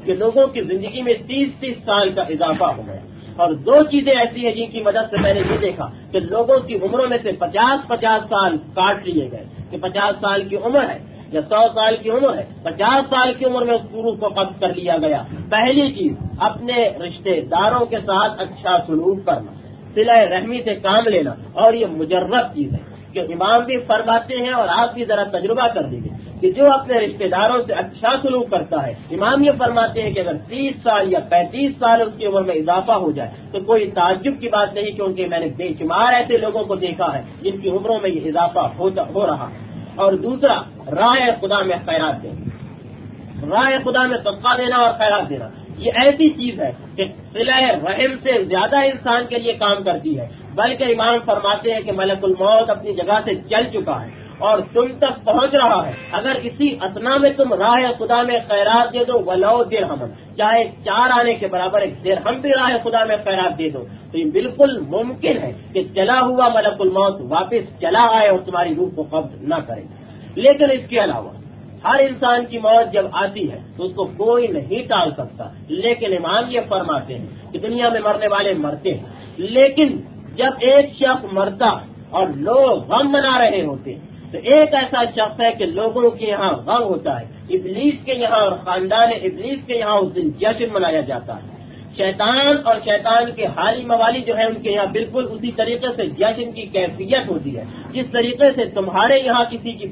کہ لوگوں کی زندگی میں 30 سال کا اضافہ ہو گیا. اور دو چیزیں ایسی ہیں جن کی مدد سے میں نے یہ دیکھا کہ لوگوں کی عمروں میں سے 50 سال کاٹ لیے گئے کہ 50 سال کی عمر ہے یا 100 سال کی عمر ہے, 50 سال کی عمر میں اس روح کو قبض کر لیا گیا. پہلی چیز اپنے رشتے داروں کے ساتھ اچھا سلوک کرنا, صلہ رحمی سے کام لینا, اور یہ مجرب چیز ہے کہ امام بھی فرماتے ہیں اور آپ بھی ذرا تجربہ کر دیجیے کہ جو اپنے رشتے داروں سے اچھا سلوک کرتا ہے, امام یہ فرماتے ہیں کہ اگر 30 سال یا 35 سال اس کی عمر میں اضافہ ہو جائے تو کوئی تعجب کی بات نہیں, کیونکہ میں نے بے شمار ایسے لوگوں کو دیکھا ہے جن کی عمروں میں یہ اضافہ ہو رہا. اور دوسرا, راہ خدا میں خیرات دینا, راہ خدا میں صدقہ دینا اور خیرات دینا. یہ ایسی چیز ہے کہ صلہ رحم سے زیادہ انسان کے لیے کام کرتی ہے, بلکہ امام فرماتے ہیں کہ ملک الموت اپنی جگہ سے چل چکا ہے اور تم تک پہنچ رہا ہے. اگر اسی اسنا میں تم راہ خدا میں خیرات دے دو, ولو درہم, چاہے 4 آنے کے برابر 1 درہم بھی راہ خدا میں خیرات دے دو, تو یہ بالکل ممکن ہے کہ چلا ہوا ملک الموت واپس چلا آئے اور تمہاری روح کو قبض نہ کرے. لیکن اس کے علاوہ ہر انسان کی موت جب آتی ہے تو اس کو کوئی نہیں ٹال سکتا. لیکن امام یہ فرماتے ہیں کہ دنیا میں مرنے والے مرتے ہیں, لیکن جب ایک شخص مرتا اور لوگ غم منا رہے ہوتے ہیں تو ایک ایسا شخص ہے کہ لوگوں کے یہاں غم ہوتا ہے. ابلیس کے یہاں اور خاندان ابلیس کے یہاں اس دن جشن منایا جاتا ہے. شیطان اور شیطان کے حالی موالی جو ہے ان کے یہاں بالکل اسی طریقے سے جشن کی کیفیت ہوتی ہے جس طریقے سے تمہارے یہاں کسی کی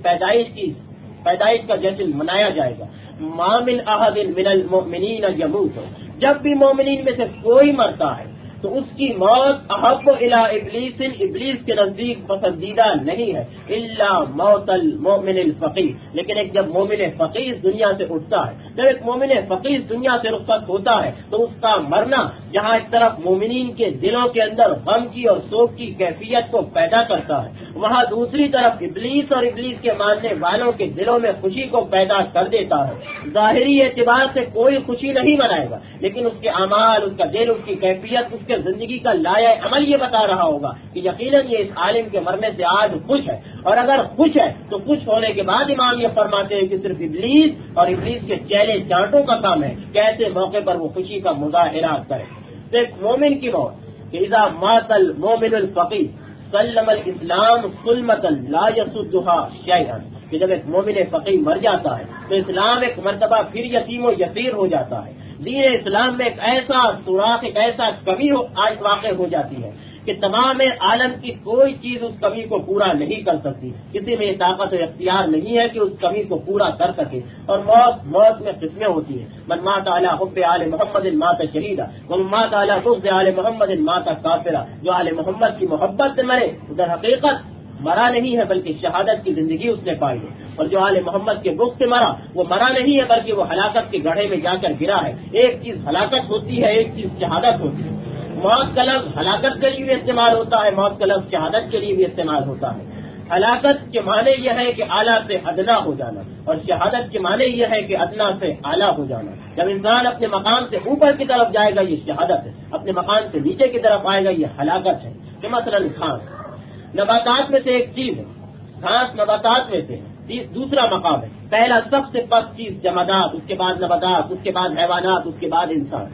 پیدائش کا جشن منایا جائے گا. ما من احد من المؤمنین یموت, جب بھی مومنین میں سے کوئی مرتا ہے تو اس کی موت احب الی ابلیس, ابلیس کے نزدیک پسندیدہ نہیں ہے, الا موت المؤمن الفقیر. لیکن ایک جب مومن فقیر دنیا سے اٹھتا ہے, جب ایک مومن فقیر دنیا سے رخصت ہوتا ہے تو اس کا مرنا جہاں ایک طرف مومنین کے دلوں کے اندر غم کی اور سوگ کی کیفیت کو پیدا کرتا ہے, وہاں دوسری طرف ابلیس اور ابلیس کے ماننے والوں کے دلوں میں خوشی کو پیدا کر دیتا ہے. ظاہری اعتبار سے کوئی خوشی نہیں منائے گا, لیکن اس کے اعمال, اس کا دل, اس کی کیفیت, اس کے زندگی کا لائے عمل یہ بتا رہا ہوگا کہ یقیناً یہ اس عالم کے مرنے سے آج خوش ہے. اور اگر خوش ہے تو خوش ہونے کے بعد امام یہ فرماتے ہیں کہ صرف ابلیس اور ابلیس کے چہرے چانٹوں کا کام ہے کہ ایسے موقع پر وہ خوشی کا مظاہرہ کرے. تو ایک مومن کی موت کہ اذا مات المومن الفقیر سلم الاسلام سلمۃ لا یصدها شیئا, کہ جب ایک مومن فقیر مر جاتا ہے تو اسلام ایک مرتبہ پھر یتیم و یسیر ہو جاتا ہے. دین اسلام میں ایک ایسا سوراخ, ایک ایسا کمی آج واقع ہو جاتی ہے کہ تمام عالم کی کوئی چیز اس کمی کو پورا نہیں کر سکتی. کسی میں یہ طاقت و اختیار نہیں ہے کہ اس کمی کو پورا کر سکے. اور موت میں قسمیں ہوتی ہیں. من مات علی حب آل محمد مات شہیدا ومن مات علی بغض آل محمد مات کافرا. جو آل محمد کی محبت سے مرے ادھر حقیقت مرا نہیں ہے بلکہ شہادت کی زندگی اس نے پائی ہے, اور جو آل محمد کے بغض سے مرا وہ مرا نہیں ہے بلکہ وہ ہلاکت کے گڑھے میں جا کر گرا ہے. ایک چیز ہلاکت ہوتی ہے, ایک چیز شہادت ہوتی ہے. موت کا لفظ ہلاکت کے لیے بھی استعمال ہوتا ہے, موت کا لفظ شہادت کے لیے بھی استعمال ہوتا ہے. ہلاکت کے معنی یہ ہے کہ اعلیٰ سے ادنا ہو جانا, اور شہادت کے معنی یہ ہے کہ ادنا سے اعلیٰ ہو جانا. جب انسان اپنے مقام سے اوپر کی طرف جائے گا یہ شہادت ہے, اپنے مقام سے نیچے کی طرف آئے گا یہ ہلاکت ہے. کہ مثلاً گھاس نباتات میں سے ایک چیز ہے, گھاس نباتات میں سے دوسرا مقام ہے. پہلا سب سے پست چیز جمادات, اس کے بعد نباتات, اس کے بعد حیوانات, اس کے بعد انسان.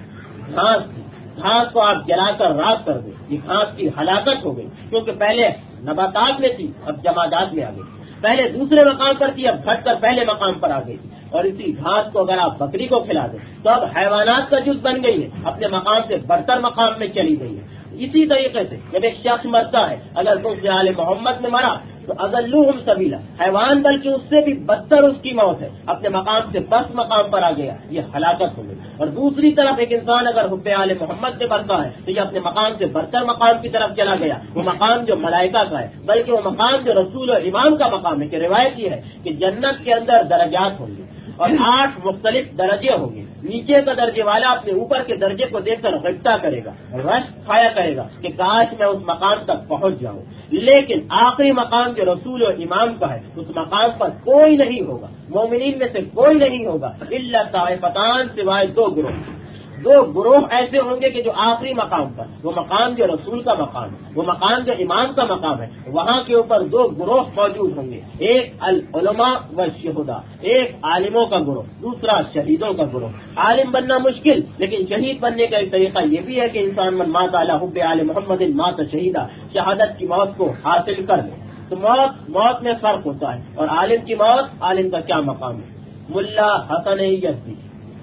گھاس کو آپ جلا کر راکھ کر دیں, یہ گھاس کی ہلاکت ہو گئی, کیونکہ پہلے نباتات میں تھی اب جمادات میں آ گئی. پہلے دوسرے مقام پر تھی اب گھٹ کر پہلے مقام پر آ گئی. اور اسی گھاس کو اگر آپ بکری کو کھلا دیں تو اب حیوانات کا جز بن گئی ہے, اپنے مقام سے برتر مقام میں چلی گئی ہے. اسی طریقے سے جب ایک شخص مرتا ہے, اگر بغض آل محمد میں مرا تو اضلوہم سبیلا, حیوان بلکہ اس سے بھی بدتر اس کی موت ہے, اپنے مقام سے پس مقام پر آ گیا, یہ ہلاکت ہو گئی. اور دوسری طرف ایک انسان اگر حب آل محمد سے مرتا ہے تو یہ اپنے مقام سے برتر مقام کی طرف چلا گیا, وہ مقام جو ملائکہ کا ہے بلکہ وہ مقام جو رسول و امام کا مقام ہے. کہ روایت یہ ہے کہ جنت کے اندر درجات ہوں گے اور 8 مختلف درجے ہوں گے. نیچے کا درجے والا اپنے اوپر کے درجے کو دیکھ کر غصہ کرے گا, رشک کھایا کرے گا کہ کاش میں اس مقام تک پہنچ جاؤں. لیکن آخری مقام جو رسول و امام کا ہے اس مقام پر کوئی نہیں ہوگا, مومنین میں سے کوئی نہیں ہوگا, الا طائفتان, سوائے 2 گروہ. دو گروہ ایسے ہوں گے کہ جو آخری مقام پر، وہ مقام جو رسول کا مقام ہے، وہ مقام جو امام کا مقام ہے، وہاں کے اوپر دو گروہ موجود ہوں گے، ایک العلماء و شہداء، ایک عالموں کا گروہ، دوسرا شہیدوں کا گروہ۔ عالم بننا مشکل، لیکن شہید بننے کا ایک طریقہ یہ بھی ہے کہ انسان من مات علی حب آل محمد مات شہیدا، شہادت کی موت کو حاصل کر لے۔ تو موت میں فرق ہوتا ہے، اور عالم کی موت، عالم کا کیا مقام ہے۔ ملا حسن یزدی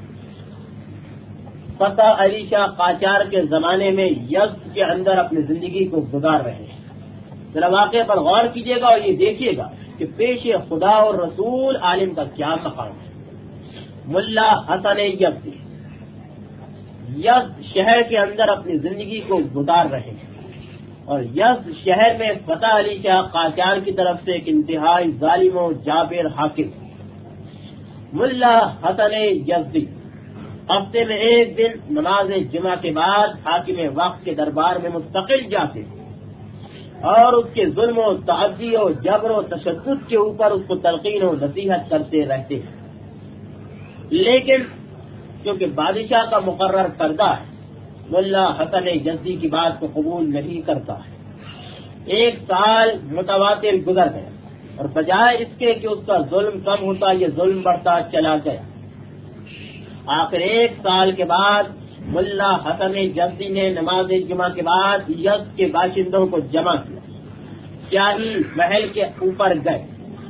فتح علی شاہ قاجار کے زمانے میں یزد کے اندر اپنی زندگی کو گزار رہے ہیں۔ ذرا واقعے پر غور کیجیے گا اور یہ دیکھیے گا کہ پیش خدا اور رسول عالم کا کیا مقام ہے۔ ملا حسن یزدی یزد شہر کے اندر اپنی زندگی کو گزار رہے ہیں، اور یزد شہر میں فتح علی شاہ قاجار کی طرف سے ایک انتہائی ظالم و جابر حاکم۔ ملا حسن یزدی ہفتے میں ایک دن نماز جمعہ کے بعد حاکم وقت کے دربار میں مستقل جاتے اور اس کے ظلم و تعدی و جبر و تشدد کے اوپر اس کو تلقین و نصیحت کرتے رہتے ہیں، لیکن کیونکہ بادشاہ کا مقرر کردہ ہے، ملا حسن یزدی کی بات کو قبول نہیں کرتا ہے۔ ایک سال متواتر گزر گیا، اور بجائے اس کے کہ اس کا ظلم کم ہوتا، یہ ظلم بڑھتا چلا گیا۔ آخر ایک سال کے بعد ملا حسن یزدی نے نماز جمعہ کے بعد یزد کے باشندوں کو جمع کیا، شاہی محل کے اوپر گئے،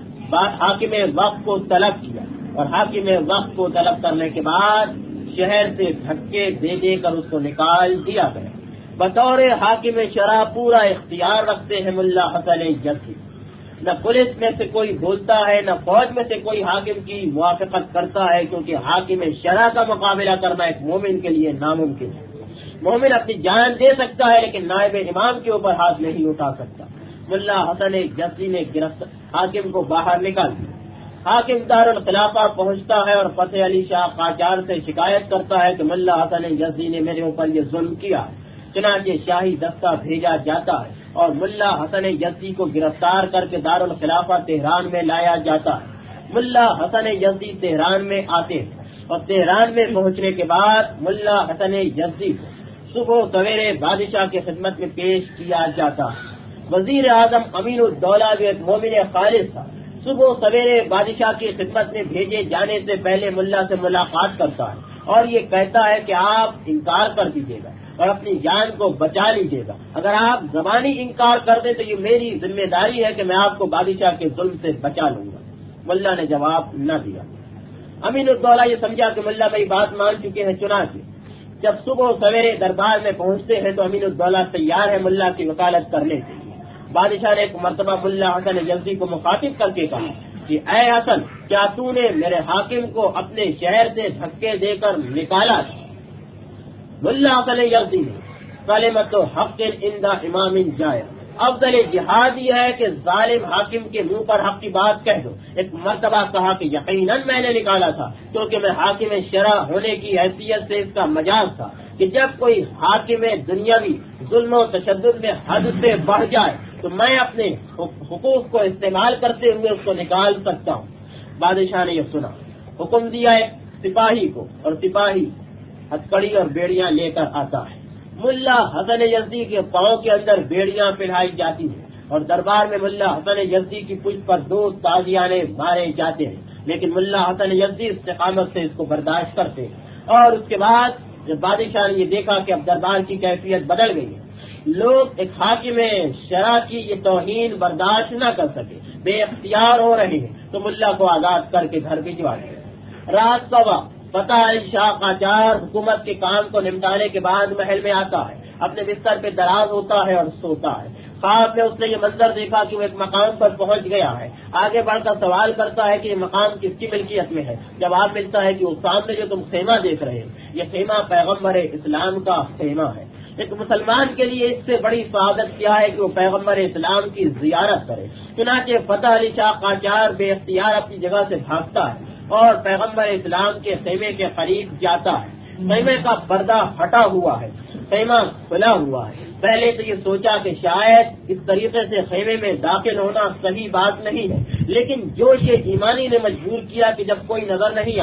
حاکم وقت کو طلب کیا، اور حاکم وقت کو طلب کرنے کے بعد شہر سے دھکے دے دے کر اس کو نکال دیا گیا۔ بطور حاکم شرع پورا اختیار رکھتے ہیں ملا حسن یزدی، نہ پولیس میں سے کوئی بولتا ہے، نہ فوج میں سے کوئی حاکم کی موافقت کرتا ہے، کیونکہ حاکم شرع کا مقابلہ کرنا ایک مومن کے لیے ناممکن ہے۔ مومن اپنی جان دے سکتا ہے، لیکن نائب امام کے اوپر ہاتھ نہیں اٹھا سکتا۔ ملا حسن یزدی نے حاکم کو باہر نکال دیا۔ حاکم دارالخلافہ پہنچتا ہے اور فتح علی شاہ قاجار سے شکایت کرتا ہے کہ ملا حسن یزدی نے میرے اوپر یہ ظلم کیا۔ چنانچہ شاہی دستہ بھیجا جاتا ہے اور ملا حسن یزدی کو گرفتار کر کے دارالخلافہ تہران میں لایا جاتا ہے۔ ملا حسن یزدی تہران میں آتے ہیں، اور تہران میں پہنچنے کے بعد ملا حسن یزدی کو صبح سویرے بادشاہ کی خدمت میں پیش کیا جاتا ہے۔ وزیر اعظم امین الدولہ جو ایک مومن خالص تھا، صبح سویرے بادشاہ کی خدمت میں بھیجے جانے سے پہلے ملا سے ملاقات کرتا ہے اور یہ کہتا ہے کہ آپ انکار کر دیجیے گا اور اپنی جان کو بچا لیجیے گا۔ اگر آپ زبانی انکار کر دیں تو یہ میری ذمہ داری ہے کہ میں آپ کو بادشاہ کے ظلم سے بچا لوں گا۔ ملا نے جواب نہ دیا۔ امین الدولہ یہ سمجھا کہ ملا میری بات مان چکے ہیں، چنانچہ جب صبح سویرے دربار میں پہنچتے ہیں تو امین الدولہ تیار ہے ملا کی وکالت کرنے کے لیے۔ بادشاہ نے ایک مرتبہ ملا حسن یزدی کو مخاطب کر کے کہا کہ اے حسن، کیا تو نے میرے حاکم کو اپنے شہر سے دھکے دے کر نکالا تھا؟ ملا حسن یزدی نے کلمۃ حق عند امام جائر، افضل جہاد یہ ہے کہ ظالم حاکم کے منہ پر حق کی بات کہہ دو۔ ایک مرتبہ کہا کہ یقیناً میں نے نکالا تھا، کیونکہ میں حاکم شرع ہونے کی حیثیت سے اس کا مجاز تھا کہ جب کوئی حاکم دنیاوی ظلم و تشدد میں حد سے بڑھ جائے تو میں اپنے حقوق کو استعمال کرتے ہوئے اس کو نکال سکتا ہوں۔ بادشاہ نے یہ سنا، حکم دیا ایک سپاہی کو، اور سپاہی ہتھکڑی اور بیڑیاں لے کر آتا ہے۔ ملا حسن یزدی کے پاؤں کے اندر بیڑیاں پہنائی جاتی ہیں، اور دربار میں ملا حسن یزدی کی پشت پر 2 تازیانے مارے جاتے ہیں، لیکن ملا حسن یزدی استقامت سے اس کو برداشت کرتے ہیں۔ اور اس کے بعد جب بادشاہ نے یہ دیکھا کہ اب دربار کی کیفیت بدل گئی ہے، لوگ ایک حاکم شرع کی یہ توہین برداشت نہ کر سکے، بے اختیار ہو رہے ہیں، تو ملا کو آزاد کر کے گھر بھجوا دیا۔ رات کا وقت فتح علی شاہ قاجار حکومت کے کام کو نمٹانے کے بعد محل میں آتا ہے، اپنے بستر پہ دراز ہوتا ہے اور سوتا ہے۔ خواب میں اس نے یہ منظر دیکھا کہ وہ ایک مقام پر پہنچ گیا ہے۔ آگے بڑھ کر سوال کرتا ہے کہ یہ مقام کس کی ملکیت میں ہے؟ جواب ملتا ہے کہ اس سامنے جو تم خیمہ دیکھ رہے ہیں، یہ خیمہ پیغمبر اسلام کا خیمہ ہے۔ ایک مسلمان کے لیے اس سے بڑی سعادت کیا ہے کہ وہ پیغمبر اسلام کی زیارت کرے۔ چنانچہ فتح علی شاہ قاجار بے اختیار اپنی جگہ سے بھاگتا ہے اور پیغمبر اسلام کے خیمے کے قریب جاتا ہے۔ خیمے کا پردہ ہٹا ہوا ہے، خیمہ کھلا ہوا ہے۔ پہلے تو یہ سوچا کہ شاید اس طریقے سے خیمے میں داخل ہونا صحیح بات نہیں ہے، لیکن جوش ایمانی نے مجبور کیا کہ جب کوئی نظر نہیں آ رہا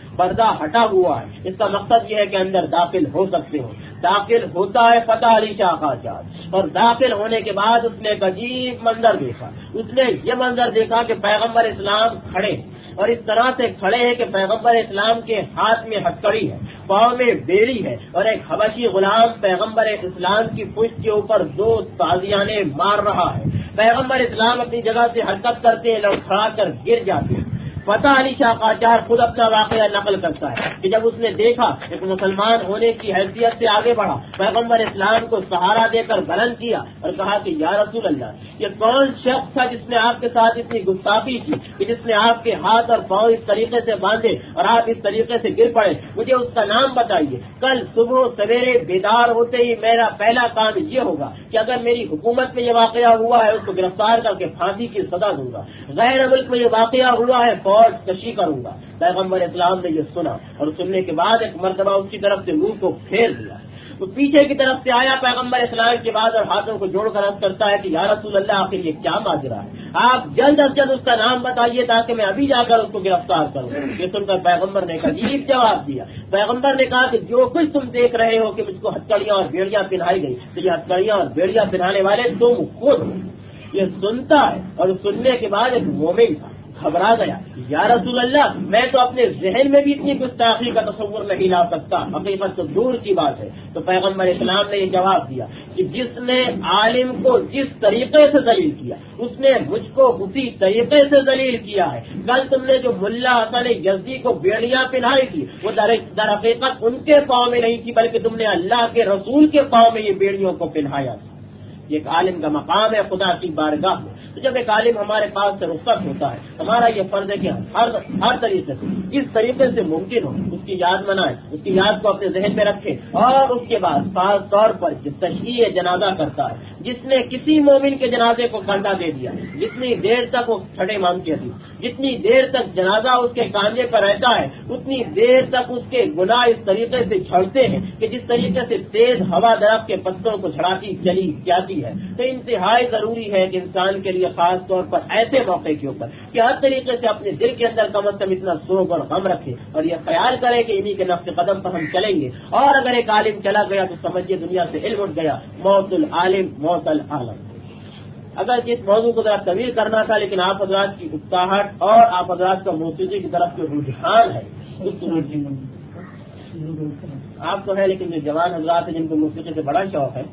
پردہ ہٹا ہوا ہے، اس کا مقصد یہ ہے کہ اندر داخل ہو سکتے ہو۔ داخل ہوتا ہے فتح علی شاہ قاجار، اور داخل ہونے کے بعد اس نے ایک عجیب منظر دیکھا۔ اس نے یہ منظر دیکھا کہ پیغمبر اسلام کھڑے، اور اس طرح سے کھڑے ہیں کہ پیغمبر اسلام کے ہاتھ میں ہتکڑی ہے، پاؤں میں بیڑی ہے، اور ایک حبشی غلام پیغمبر اسلام کی پشت کے اوپر 2 تازیانے مار رہا ہے۔ پیغمبر اسلام اپنی جگہ سے حرکت کرتے ہیں، لڑکھڑا کر گر جاتے ہیں۔ فتح علی شاہ قاجار خود اپنا واقعہ نقل کرتا ہے کہ جب اس نے دیکھا ایک مسلمان ہونے کی حیثیت سے آگے بڑھا، پیغمبر اسلام کو سہارا دے کر بلند کیا اور کہا کہ یا رسول اللہ، یہ کون شخص تھا جس نے آپ کے ساتھ اتنی گستاخی کی کہ جس نے آپ کے ہاتھ اور پاؤں اس طریقے سے باندھے اور آپ اس طریقے سے گر پڑے؟ مجھے اس کا نام بتائیے۔ کل صبح سویرے بیدار ہوتے ہی میرا پہلا کام یہ ہوگا کہ اگر میری حکومت میں یہ واقعہ ہوا ہے اس کو گرفتار کر کے پھانسی کی سزا دوں گا، غیر ملک میں یہ واقعہ ہوا ہے فوج کشی کروں گا۔ پیغمبر اسلام نے یہ سنا اور سننے کے بعد ایک مرتبہ اس کی طرف سے منہ کو پھیر دیا۔ وہ پیچھے کی طرف سے آیا پیغمبر اسلام کے بعد اور ہاتھوں کو جوڑ کر عرض کرتا ہے کہ یا رسول اللہ، آخر یہ کیا ماجرا ہے؟ آپ جلد از جلد اس کا نام بتائیے تاکہ میں ابھی جا کر اس کو گرفتار کروں۔ یہ سن کر پیغمبر نے ایک عجیب جواب دیا۔ پیغمبر نے کہا کہ جو کچھ تم دیکھ رہے ہو کہ مجھ کو ہتکڑیاں اور بیڑیاں پہنائی گئی، تو یہ ہتکڑیاں اور بیڑیاں پہنانے والے تم خود ہو۔ یہ سنتا ہے اور سننے کے بعد ایک مومن تھا، گھبرا گیا۔ یا رسول اللہ، میں تو اپنے ذہن میں بھی اتنی گستاخی کا تصور نہیں لا سکتا، حقیقت تو دور کی بات ہے۔ تو پیغمبر اسلام نے یہ جواب دیا کہ جس نے عالم کو جس طریقے سے ذلیل کیا، اس نے مجھ کو اسی طریقے سے ذلیل کیا ہے۔ کل تم نے جو ملا حسن یزدی کو بیڑیاں پہنائی تھی، وہ در حقیقت ان کے پاؤں میں نہیں تھی، بلکہ تم نے اللہ کے رسول کے پاؤں میں یہ بیڑیوں کو پہنایا تھا۔ یہ ایک عالم کا مقام ہے خدا کی بارگاہ میں۔ تو جب ایک عالم ہمارے پاس سے رخصت ہوتا ہے، ہمارا یہ فرض ہے کہ ہر طریقے سے جس طریقے سے ممکن ہو اس کی یاد منائیں، اس کی یاد کو اپنے ذہن میں رکھیں، اور اس کے بعد خاص طور پر جو تشییع جنازہ کرتا ہے، جس نے کسی مومن کے جنازے کو کندھا دے دیا، جتنی دیر تک وہ چھڑے مانگتی تھی، جتنی دیر تک جنازہ اس کے کاندھے پر رہتا ہے، اتنی دیر تک اس کے گناہ اس طریقے سے جھڑتے ہیں کہ جس طریقے سے تیز ہوا درخت کے پتوں کو جھڑاتی چلی جاتی ہے۔ تو انتہائی ضروری ہے کہ انسان کے لیے خاص طور پر ایسے موقع کے اوپر کہ ہر طریقے سے اپنے دل کے اندر کم از کم اتنا سوگ اور غم رکھے اور یہ خیال کرے کہ انہی کے نقش قدم پر ہم چلیں گے۔ اور اگر ایک عالم چلا گیا تو سمجھیے دنیا سے علم اٹھ گیا، موت العالم موت العالم۔ اگر اس موضوع کو ذرا طویل کرنا تھا، لیکن آپ حضرات کی اکساہٹ اور آپ حضرات کا موسیقی کی طرف جو رجحان ہے، آپ تو ہے، لیکن جو جوان حضرات ہیں جن کو موسیقی سے بڑا شوق ہے،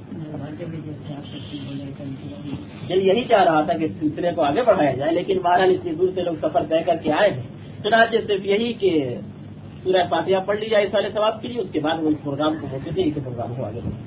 دل یہی چاہ رہا تھا کہ اس سلسلے کو آگے بڑھایا جائے، لیکن بہرحال اتنی دور سے لوگ سفر طے کر کے آئے ہیں، چنانچہ صرف یہی کہ سورہ فاتحہ پڑھ لی جائے سال ثواب کے لیے، اس کے بعد وہ اس پروگرام کو موسیقی کے پروگرام کو آگے بڑھائیں۔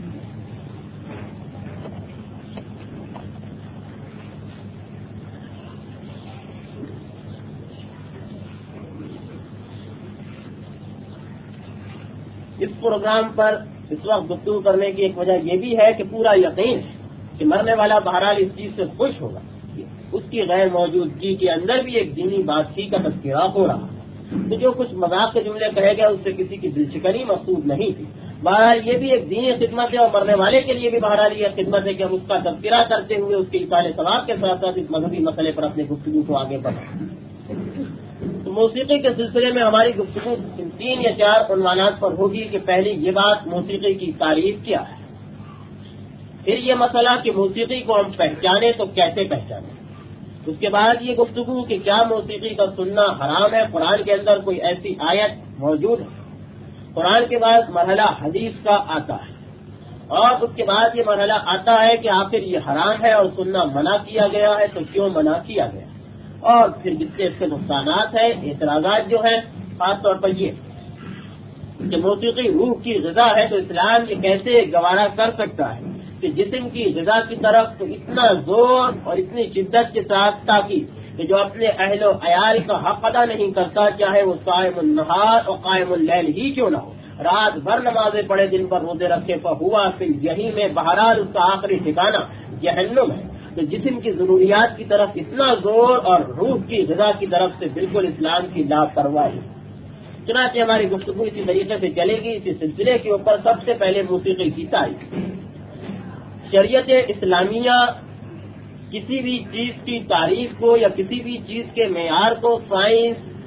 اس پروگرام پر اس وقت گفتگو کرنے کی ایک وجہ یہ بھی ہے کہ پورا یقین ہے کہ مرنے والا بہرحال اس چیز سے خوش ہوگا، اس کی غیر موجودگی کے اندر بھی ایک دینی بادشاہی کا تذکرہ ہو رہا ہے۔ تو جو کچھ مذاق کے جملے کہے گئے اس سے کسی کی دل شکنی مقصود نہیں تھی، بہرحال یہ بھی ایک دینی خدمت ہے، اور مرنے والے کے لیے بھی بہرحال یہ خدمت ہے کہ ہم اس کا تذکرہ کرتے ہوئے اس کے ایصال ثواب کے ساتھ ساتھ اس مذہبی مسئلے پر اپنے گفتگو کو آگے بڑھائیں۔ تو موسیقی کے سلسلے میں ہماری گفتگو 3 یا 4 عنوانات پر ہوگی کہ پہلی یہ بات موسیقی کی تعریف کیا ہے، پھر یہ مسئلہ کہ موسیقی کو ہم پہچانے تو کیسے پہچانے، اس کے بعد یہ گفتگو کہ کیا موسیقی کا سننا حرام ہے، قرآن کے اندر کوئی ایسی آیت موجود ہے، قرآن کے بعد مرحلہ حدیث کا آتا ہے، اور اس کے بعد یہ مرحلہ آتا ہے کہ آخر یہ حرام ہے اور سننا منع کیا گیا ہے تو کیوں منع کیا گیا، اور پھر جس سے اس کے نقصانات ہیں، اعتراضات جو ہیں، خاص طور پر یہ کہ موسیقی روح کی غذا ہے تو اسلام یہ کیسے گوارا کر سکتا ہے کہ جسم کی غذا کی طرف تو اتنا زور اور اتنی شدت کے ساتھ تاکید کہ جو اپنے اہل و عیال کا حق ادا نہیں کرتا، چاہے وہ قائم النہار اور قائم اللیل ہی کیوں نہ ہو، رات بھر نمازیں پڑھے، دن بھر روزے رکھے، فہوا فی الجحیم میں بہرحال اس کا آخری ٹھکانہ جہنم ہے۔ تو جسم کی ضروریات کی طرف اتنا زور اور روح کی غذا کی طرف سے بالکل اسلام کی لاپرواہی۔ چنانچہ ہماری گفتگو اسی طریقے سے چلے گی، اسی سلسلے کے اوپر سب سے پہلے موسیقی کی تعریف۔ شریعت اسلامیہ کسی بھی چیز کی تعریف کو یا کسی بھی چیز کے معیار کو سائنس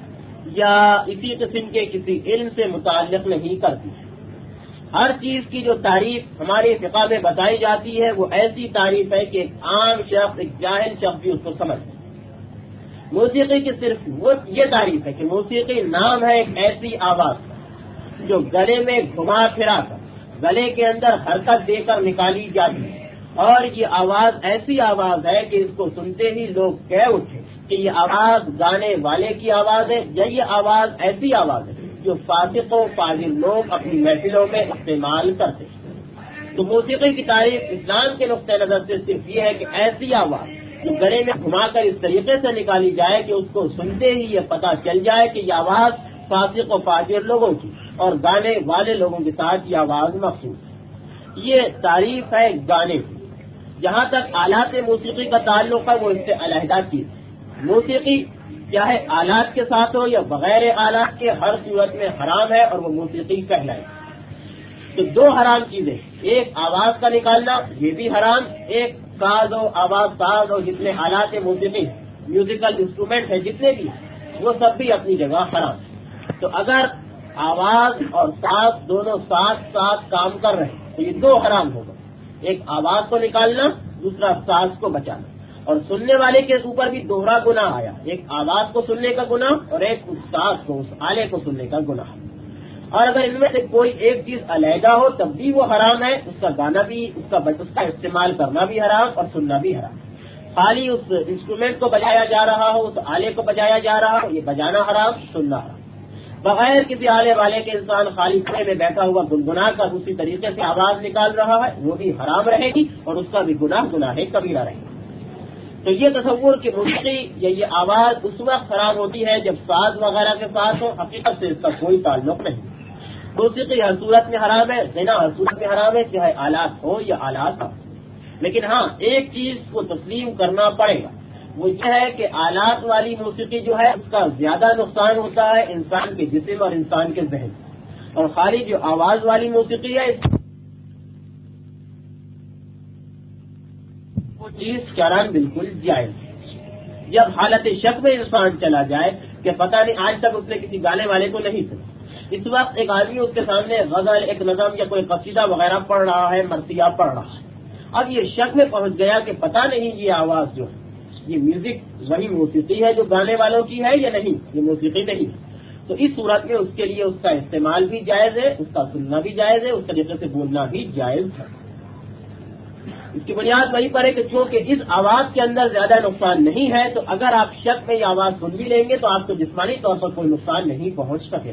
یا اسی قسم کے کسی علم سے متعلق نہیں کرتی. ہر چیز کی جو تعریف ہمارے فقہ میں بتائی جاتی ہے وہ ایسی تعریف ہے کہ ایک عام شخص، ایک جاہل شخص بھی اس کو سمجھ. موسیقی کی صرف وہ یہ تعریف ہے کہ موسیقی نام ہے ایک ایسی آواز جو گلے میں گھما پھرا کر گلے کے اندر حرکت دے کر نکالی جاتی ہے، اور یہ آواز ایسی آواز ہے کہ اس کو سنتے ہی لوگ کہہ اٹھے کہ یہ آواز گانے والے کی آواز ہے، یا یہ آواز ایسی آواز ہے جو فاسق و فاجر لوگ اپنی محفلوں میں استعمال کرتے ہیں. تو موسیقی کی تعریف اسلام کے نقطۂ نظر سے صرف یہ ہے کہ ایسی آواز جو گلے میں گھما کر اس طریقے سے نکالی جائے کہ اس کو سنتے ہی یہ پتہ چل جائے کہ یہ آواز فاسق و فاجر لوگوں کی اور گانے والے لوگوں کے ساتھ یہ آواز مخصوص ہے. یہ تعریف ہے گانے کی. جہاں تک آلات موسیقی کا تعلق ہے وہ اس سے علیحدہ چیز ہے. موسیقی چاہے آلات کے ساتھ ہو یا بغیر آلات کے ہر صورت میں حرام ہے اور وہ موسیقی کہلائے. تو دو حرام چیزیں، ایک آواز کا نکالنا یہ بھی حرام، ایک ساز و آواز ساز اور جتنے آلات موسیقی میوزیکل انسٹرومنٹ ہیں جتنے بھی وہ سب بھی اپنی جگہ حرام. تو اگر آواز اور ساز دونوں ساتھ ساتھ کام کر رہے ہیں تو یہ دو حرام ہوگا، ایک آواز کو نکالنا، دوسرا ساز کو بچانا. اور سننے والے کے اوپر بھی دوہرا گناہ آیا، ایک آواز کو سننے کا گناہ اور ایک اس ساز کو، اس آلے کو سننے کا گناہ. اور اگر ان میں سے کوئی ایک چیز علیحدہ ہو تب بھی وہ حرام ہے، اس کا گانا بھی، اس کا استعمال کرنا بھی حرام اور سننا بھی حرام. خالی اس انسٹرومنٹ کو بجایا جا رہا ہو، اس آلے کو بجایا جا رہا ہو، یہ بجانا حرام، سننا حرام. بغیر کسی آلے والے کے انسان خالی کھڑے میں بیٹھا ہوا گنگنا کر اسی طریقے سے آواز نکال رہا ہے وہ بھی حرام رہے گی اور اس کا بھی گناہ کبیرہ رہے گا. تو یہ تصور کہ موسیقی یا یہ آواز اس وقت خراب ہوتی ہے جب ساز وغیرہ کے ساتھ ہو، حقیقت سے اس کا کوئی تعلق نہیں. موسیقی ہر صورت میں حرام ہے، غنا ہر صورت میں حرام ہے، چاہے آلات ہو یا آلات ہو. لیکن ہاں ایک چیز کو تسلیم کرنا پڑے گا، وہ یہ ہے کہ آلات والی موسیقی جو ہے اس کا زیادہ نقصان ہوتا ہے انسان کے جسم اور انسان کے ذہن، اور خالی جو آواز والی موسیقی ہے وہ چیز چران بالکل جائز ہے. جب حالت شک میں انسان چلا جائے کہ پتہ نہیں آج تک اس نے کسی گانے والے کو نہیں سنا، اس وقت ایک آدمی اس کے سامنے غزل، ایک نظم یا کوئی قصیدہ وغیرہ پڑھ رہا ہے، مرثیہ پڑھ رہا ہے، اب یہ شک میں پہنچ گیا کہ پتہ نہیں یہ آواز جو ہے یہ میوزک وہی موسیقی ہے جو گانے والوں کی ہے یا نہیں، یہ موسیقی نہیں ہے. تو اس صورت میں اس کے لیے اس کا استعمال بھی جائز ہے، اس کا سننا بھی جائز ہے، اس طریقے سے بولنا بھی جائز ہے. اس کی بنیاد وہی پر ہے کہ چونکہ اس آواز کے اندر زیادہ نقصان نہیں ہے تو اگر آپ شک میں یہ آواز سن بھی لیں گے تو آپ کو جسمانی طور پر کوئی نقصان نہیں پہنچ سکے.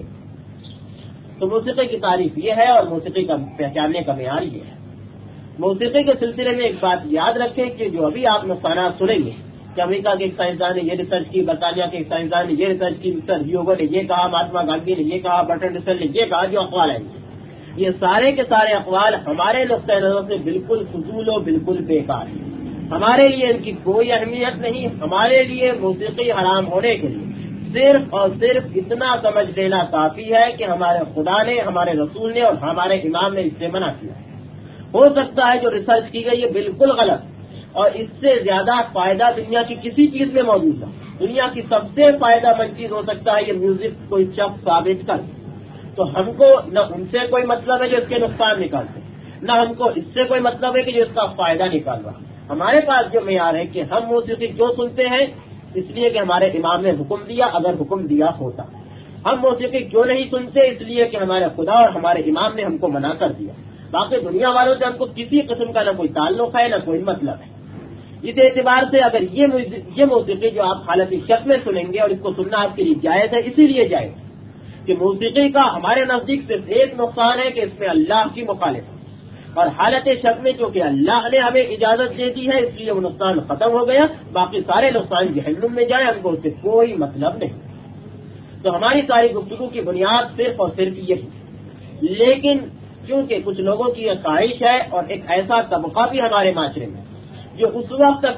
تو موسیقی کی تعریف یہ ہے اور موسیقی کا پہچاننے کا معیار یہ ہے. موسیقی کے سلسلے میں ایک بات یاد رکھیں کہ جو ابھی آپ نقصانات سنیں گے کہ امریکہ کے ایک سائنسدان نے یہ ریسرچ کی، برطانیہ کے ایک سائنسدان نے یہ ریسرچ کی، مسٹر ہیوگو نے یہ کہا، مہاتما گاندھی نے یہ کہا، برٹن رسل نے یہ کہا، جو اقوال ہیں یہ سارے کے سارے اقوال ہمارے نقطۂ نظر سے بالکل فضول و بالکل بیکار ہیں. ہمارے لیے ان کی کوئی اہمیت نہیں. ہمارے لیے موسیقی حرام ہونے کے لیے صرف اور صرف اتنا سمجھ لینا کافی ہے کہ ہمارے خدا نے، ہمارے رسول نے اور ہمارے امام نے اس سے منع کیا. ہو سکتا ہے جو ریسرچ کی گئی ہے بالکل غلط اور اس سے زیادہ فائدہ دنیا کی کسی چیز میں موجود ہے. دنیا کی سب سے فائدہ مند چیز ہو سکتا ہے یہ میوزک کوئی شخص ثابت کر. تو ہم کو نہ ان سے کوئی مطلب ہے جو اس کے نقصان نکالتے، نہ ہم کو اس سے کوئی مطلب ہے کہ جو اس کا فائدہ نکال رہا. ہمارے پاس جو معیار ہے کہ ہم موسیقی کیوں سنتے ہیں، اس لیے کہ ہمارے امام نے حکم دیا، اگر حکم دیا ہوتا. ہم موسیقی کیوں نہیں سنتے، اس لیے کہ ہمارے خدا اور ہمارے امام نے ہم کو منع کر دیا. باقی دنیا والوں سے ہم کو کسی قسم کا نہ کوئی تعلق ہے نہ کوئی مطلب ہے. اس اعتبار سے اگر یہ موسیقی جو آپ حالت شک میں سنیں گے اور اس کو سننا آپ کے لیے جائز ہے، اسی لیے جائز ہے کہ موسیقی کا ہمارے نزدیک صرف ایک نقصان ہے کہ اس میں اللہ کی مخالفت، اور حالت شک میں چونکہ اللہ نے ہمیں اجازت دے دی ہے اس لیے وہ نقصان ختم ہو گیا. باقی سارے نقصان جہنم میں جائیں، ہم کو اس سے کوئی مطلب نہیں. تو ہماری ساری گفتگو کی بنیاد صرف اور صرف یہی. لیکن کیونکہ کچھ لوگوں کی یہ خواہش ہے اور ایک ایسا طبقہ بھی ہمارے معاشرے میں جو اس وقت تک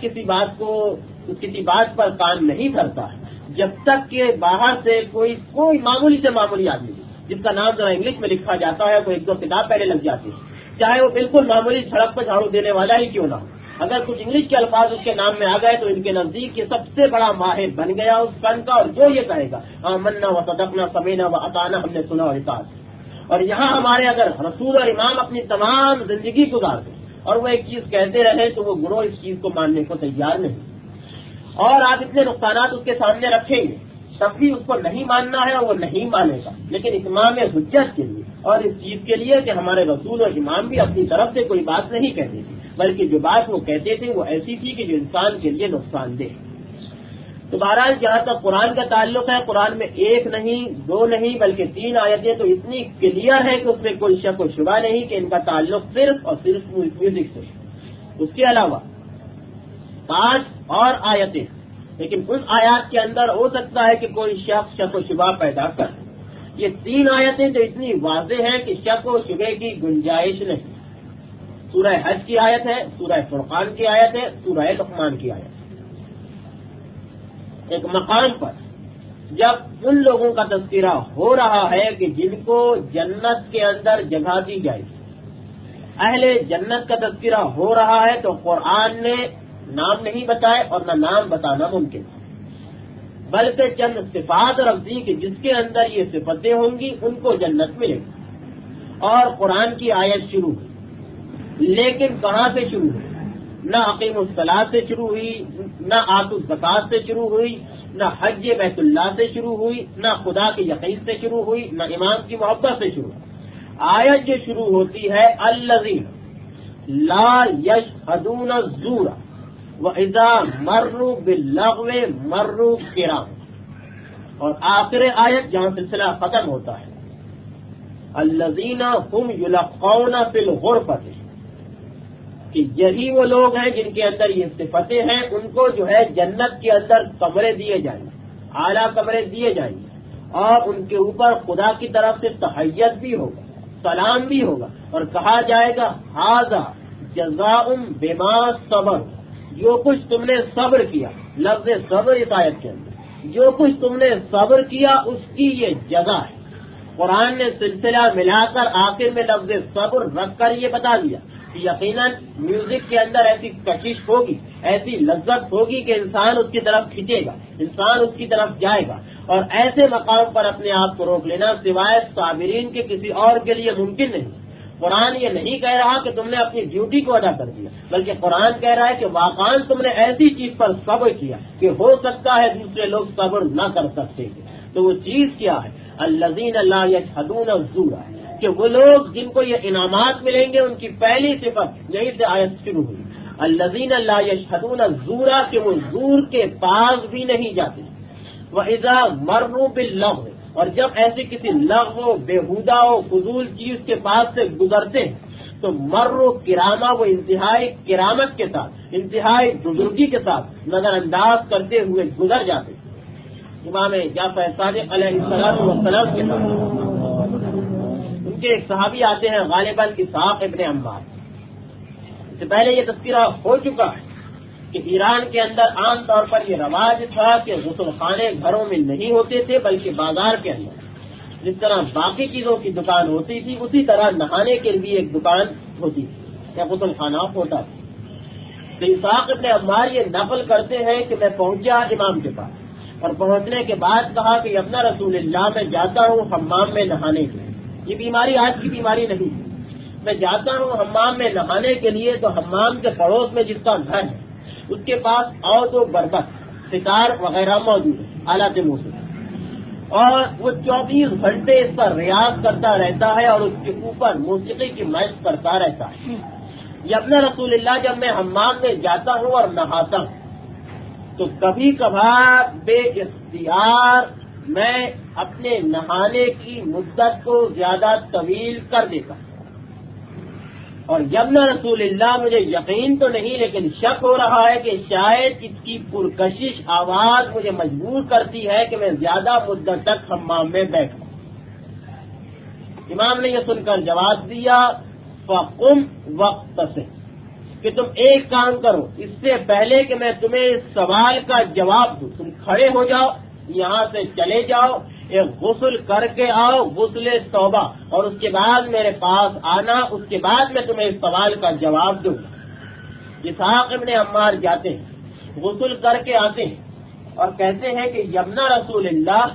کسی بات پر کام نہیں کرتا جب تک کہ باہر سے کوئی معمولی سے معمولی آدمی جس کا نام ذرا انگلش میں لکھا جاتا ہے، کوئی ایک دو کتاب پہلے لگ جاتی ہے، چاہے وہ بالکل معمولی سڑک پر جھاڑو دینے والا ہی کیوں نہ ہو، اگر کچھ انگلش کے الفاظ اس کے نام میں آ گئے تو ان کے نزدیک یہ سب سے بڑا ماہر بن گیا اس فن کا، اور جو یہ کہے گا آمنا و صدقنا سمینا و اطعنا، ہم نے سنا اور اطاعت۔ اور یہاں ہمارے اگر رسول اور امام اپنی تمام زندگی گزار دیں اور وہ ایک چیز کہتے رہے تو وہ گروہ اس چیز کو ماننے کو تیار نہیں، اور آپ اتنے نقصانات اس کے سامنے رکھیں گے تب بھی اس کو نہیں ماننا ہے اور وہ نہیں مانے گا، لیکن اتمام حجت کے لیے اور اس چیز کے لیے کہ ہمارے رسول اور امام بھی اپنی طرف سے کوئی بات نہیں کہتے تھے، بلکہ جو بات وہ کہتے تھے وہ ایسی تھی کہ جو انسان کے لیے نقصان دہ۔ تو بہرحال جہاں تک قرآن کا تعلق ہے، قرآن میں ایک نہیں، دو نہیں، بلکہ 3 آیتیں تو اتنی کلیئر ہے کہ اس میں کوئی شک و شبہ نہیں کہ ان کا تعلق صرف اور صرف میوزک سے۔ اس کے علاوہ 5 اور آیتیں، لیکن ان آیات کے اندر ہو سکتا ہے کہ کوئی شخص شک و شبہ پیدا کر۔ یہ 3 آیتیں تو اتنی واضح ہیں کہ شک و شبہ کی گنجائش نہیں۔ سورہ حج کی آیت ہے، سورہ فرقان کی آیت ہے، سورہ لقمان کی آیت ہے۔ ایک مقام پر جب ان لوگوں کا تذکرہ ہو رہا ہے کہ جن کو جنت کے اندر جگہ دی جائے گی، اہل جنت کا تذکرہ ہو رہا ہے، تو قرآن نے نام نہیں بتائے اور نہ نام بتانا ممکن ہے، بلکہ چند صفات رکھ دی کہ جس کے اندر یہ صفتیں ہوں گی ان کو جنت ملے گی، اور قرآن کی آیت شروع ہوئی۔ لیکن کہاں سے شروع ہوئی؟ نہ اقیم الصلاۃ سے شروع ہوئی، نہ آتوا الزکوٰۃ سے شروع ہوئی، نہ حج بیت اللہ سے شروع ہوئی، نہ خدا کے یقین سے شروع ہوئی، نہ امام کی محبت سے شروع ہوئی۔ آیت جو شروع ہوتی ہے الذین لا یشہدون الزور وَإِذَا مَرُّوا بِاللَّغْوِ مَرُّوا کِرَامًا، اور آخر آیت جہاں سلسلہ ختم ہوتا ہے الذین هم یلقون فی الغرفۃ، کہ یہی وہ لوگ ہیں جن کے اندر یہ صفتیں ہیں، ان کو جو ہے جنت کے اندر کمرے دیے جائیں گے، اعلیٰ کمرے دیے جائیں گے، اور ان کے اوپر خدا کی طرف سے تحیت بھی ہوگا، سلام بھی ہوگا، اور کہا جائے گا ھذا جزاء بما صبر، جو کچھ تم نے صبر کیا، لفظ صبر اس آیت کے اندر، جو کچھ تم نے صبر کیا اس کی یہ جزا ہے۔ قرآن نے سلسلہ ملا کر آخر میں لفظ صبر رکھ کر یہ بتا دیا کہ یقیناً میوزک کے اندر ایسی کشش ہوگی، ایسی لذت ہوگی کہ انسان اس کی طرف کھینچے گا، انسان اس کی طرف جائے گا، اور ایسے مقام پر اپنے آپ کو روک لینا سوائے صابرین کے کسی اور کے لیے ممکن نہیں۔ قرآن یہ نہیں کہہ رہا کہ تم نے اپنی ڈیوٹی کو ادا کر دیا، بلکہ قرآن کہہ رہا ہے کہ واقعاً تم نے ایسی چیز پر صبر کیا کہ ہو سکتا ہے دوسرے لوگ صبر نہ کر سکتے، تو وہ چیز کیا ہے؟ الذین لا یشہدون الزور، کہ وہ لوگ جن کو یہ انعامات ملیں گے ان کی پہلی صفت یہیں سے آیت شروع ہوئی، الذین لا یشہدون الزور، کہ وہ زور کے پاس بھی نہیں جاتے، وَإِذَا مَرُّوا بِاللَّغْوِ، اور جب ایسی کسی لغو، بےہودہ و فضول چیز کے پاس سے گزرتے ہیں تو مروا کرامہ، وہ انتہائی کرامت کے ساتھ، انتہائی بزرگی کے ساتھ نظر انداز کرتے ہوئے گزر جاتے ہیں۔ امام جعفر صادق علیہ السلام کے ساتھ ان کے ایک صحابی آتے ہیں غالباً اسحاق ابن عمار، اس سے پہلے یہ تذکرہ ہو چکا ہے کہ ایران کے اندر عام طور پر یہ رواج تھا کہ غسل خانے گھروں میں نہیں ہوتے تھے بلکہ بازار کے اندر، جس طرح باقی چیزوں کی دکان ہوتی تھی اسی طرح نہانے کے لیے ایک دکان ہوتی تھی یا غسل خانہ ہوتا تھا۔ تو اسحاق ابن عمار یہ نقل کرتے ہیں کہ میں پہنچا امام کے پاس، اور پہنچنے کے بعد کہا کہ اپنا رسول اللہ میں جاتا ہوں حمام میں نہانے کے لیے، یہ بیماری آج کی بیماری نہیں، میں جاتا ہوں حمام میں نہانے کے لیے، تو حمام کے پڑوس میں جس کا گھر ہے اس کے پاس اور 2 بربط، ستار وغیرہ موجود ہے آلات موسیقی، اور وہ 24 گھنٹے اس پر ریاض کرتا رہتا ہے اور اس کے اوپر موسیقی کی مشق کرتا رہتا ہے۔ یہ اپنا رسول اللہ جب میں حمام میں جاتا ہوں اور نہاتا ہوں تو کبھی کبھار بے اختیار میں اپنے نہانے کی مدت کو زیادہ طویل کر دیتا ہوں، اور یمنا رسول اللہ مجھے یقین تو نہیں لیکن شک ہو رہا ہے کہ شاید اس کی پرکشش آواز مجھے مجبور کرتی ہے کہ میں زیادہ مدت تک حمام میں بیٹھوں۔ امام نے یہ سن کر جواب دیا فقم وقتصر، کہ تم ایک کام کرو، اس سے پہلے کہ میں تمہیں اس سوال کا جواب دوں تم کھڑے ہو جاؤ، یہاں سے چلے جاؤ، ایک غسل کر کے آؤ، غسل توبہ، اور اس کے بعد میرے پاس آنا، اس کے بعد میں تمہیں اس سوال کا جواب دوں۔ اسحاق ابن عمار جاتے ہیں، غسل کر کے آتے ہیں اور کہتے ہیں کہ یبنا رسول اللہ،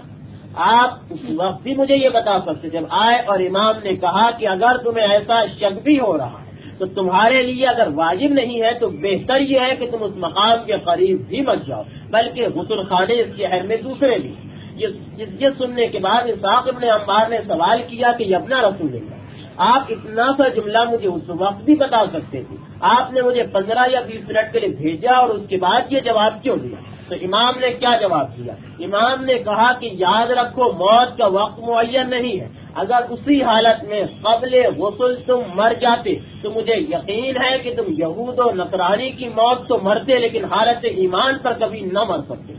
آپ اس وقت بھی مجھے یہ بتا سکتے جب آئے اور امام نے کہا کہ اگر تمہیں ایسا شک بھی ہو رہا ہے تو تمہارے لیے اگر واجب نہیں ہے تو بہتر یہ ہے کہ تم اس مقام کے قریب بھی مت جاؤ، بلکہ غسل خانے اس شہر میں دوسرے بھی۔ یہ سننے کے بعد اسحاق ابن عمار نے سوال کیا کہ یبنا رسول اللہ، آپ اتنا سا جملہ مجھے اس وقت بھی بتا سکتے تھے، آپ نے مجھے 15 یا 20 منٹ کے لیے بھیجا اور اس کے بعد یہ جواب کیوں دیا؟ تو امام نے کیا جواب دیا؟ امام نے کہا کہ یاد رکھو موت کا وقت معین نہیں ہے، اگر اسی حالت میں قبل غسل تم مر جاتے تو مجھے یقین ہے کہ تم یہود و نصرانی کی موت تو مرتے لیکن حالت ایمان پر کبھی نہ مر سکتے۔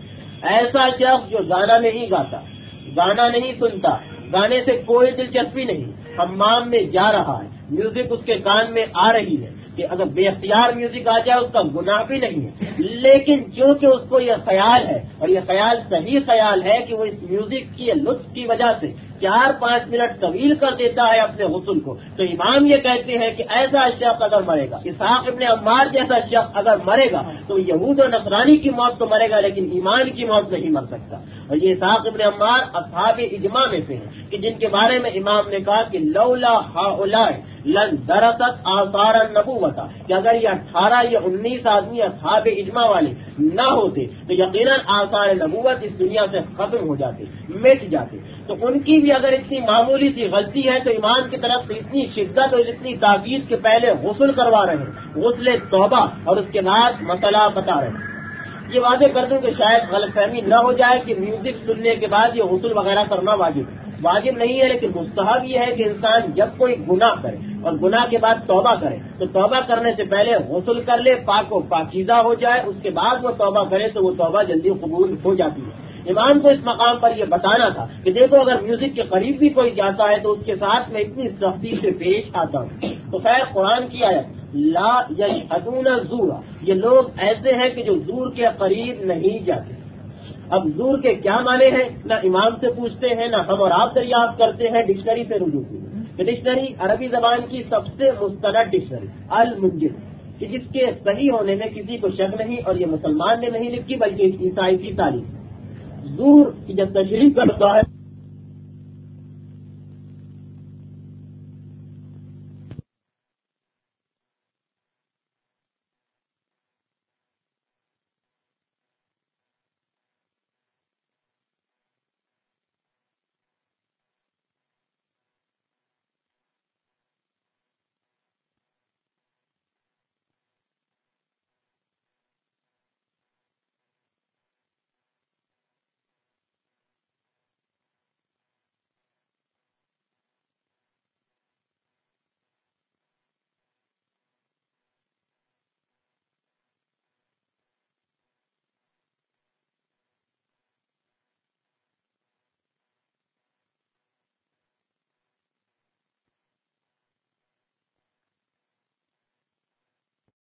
ایسا شخص جو گانا نہیں گاتا، گانا نہیں سنتا، گانے سے کوئی دلچسپی نہیں، حمام میں جا رہا ہے، میوزک اس کے کان میں آ رہی ہے کہ اگر بے اختیار میوزک آ جائے اس کا گناہ بھی نہیں ہے، لیکن چونکہ اس کو یہ خیال ہے اور یہ خیال صحیح خیال ہے کہ وہ اس میوزک کی لطف کی وجہ سے 4-5 منٹ طویل کر دیتا ہے اپنے غسل کو، تو امام یہ کہتے ہیں کہ ایسا شخص اگر مرے گا، اسحاق ابن عمار جیسا شخص اگر مرے گا تو یہود و نصرانی کی موت تو مرے گا لیکن ایمان کی موت نہیں مر سکتا۔ اور یہ اسحاق ابن عمار اصحاب اجماع میں سے ہیں کہ جن کے بارے میں امام نے کہا کہ لولا ہؤلاء لن درست آثار النبوۃ، کہ اگر یہ 18 یا 19 آدمی اصحاب اجماع والے نہ ہوتے تو یقیناً آثار نبوت اس دنیا سے ختم ہو جاتے، مٹ جاتے۔ تو ان کی بھی اگر اتنی معمولی سی غلطی ہے تو امام کی طرف سے اتنی شدت اور اتنی تاکید کے پہلے غسل کروا رہے ہیں، غسل توبہ، اور اس کے بعد مسئلہ بتا رہے ہیں۔ یہ واضح کر دوں کہ شاید غلط فہمی نہ ہو جائے کہ میوزک سننے کے بعد یہ غسل وغیرہ کرنا واجب نہیں ہے، لیکن مستحب یہ ہے کہ انسان جب کوئی گناہ کرے اور گناہ کے بعد توبہ کرے تو توبہ کرنے سے پہلے غسل کر لے، پاک و پاکیزہ ہو جائے، اس کے بعد وہ توبہ کرے تو وہ توبہ جلدی قبول ہو جاتی ہے۔ امام کو اس مقام پر یہ بتانا تھا کہ دیکھو اگر میوزک کے قریب بھی کوئی جاتا ہے تو اس کے ساتھ میں اتنی سختی سے پیش آتا ہوں۔ تو خیر قرآن کی آیت لا یشہدون الزور، یہ لوگ ایسے ہیں کہ جو زور کے قریب نہیں جاتے۔ اب زور کے کیا معنی ہیں نہ امام سے پوچھتے ہیں نہ ہم اور آپ دریافت کرتے ہیں، ڈکشنری سے رجوع کی۔ ڈکشنری عربی زبان کی سب سے مستند ڈکشنری المنجد، کہ جس کے صحیح ہونے میں کسی کو شک نہیں، اور یہ مسلمان نے نہیں لکھی بلکہ عیسائی کی تعلیم۔ زور کی جب تشریح کرتا ہے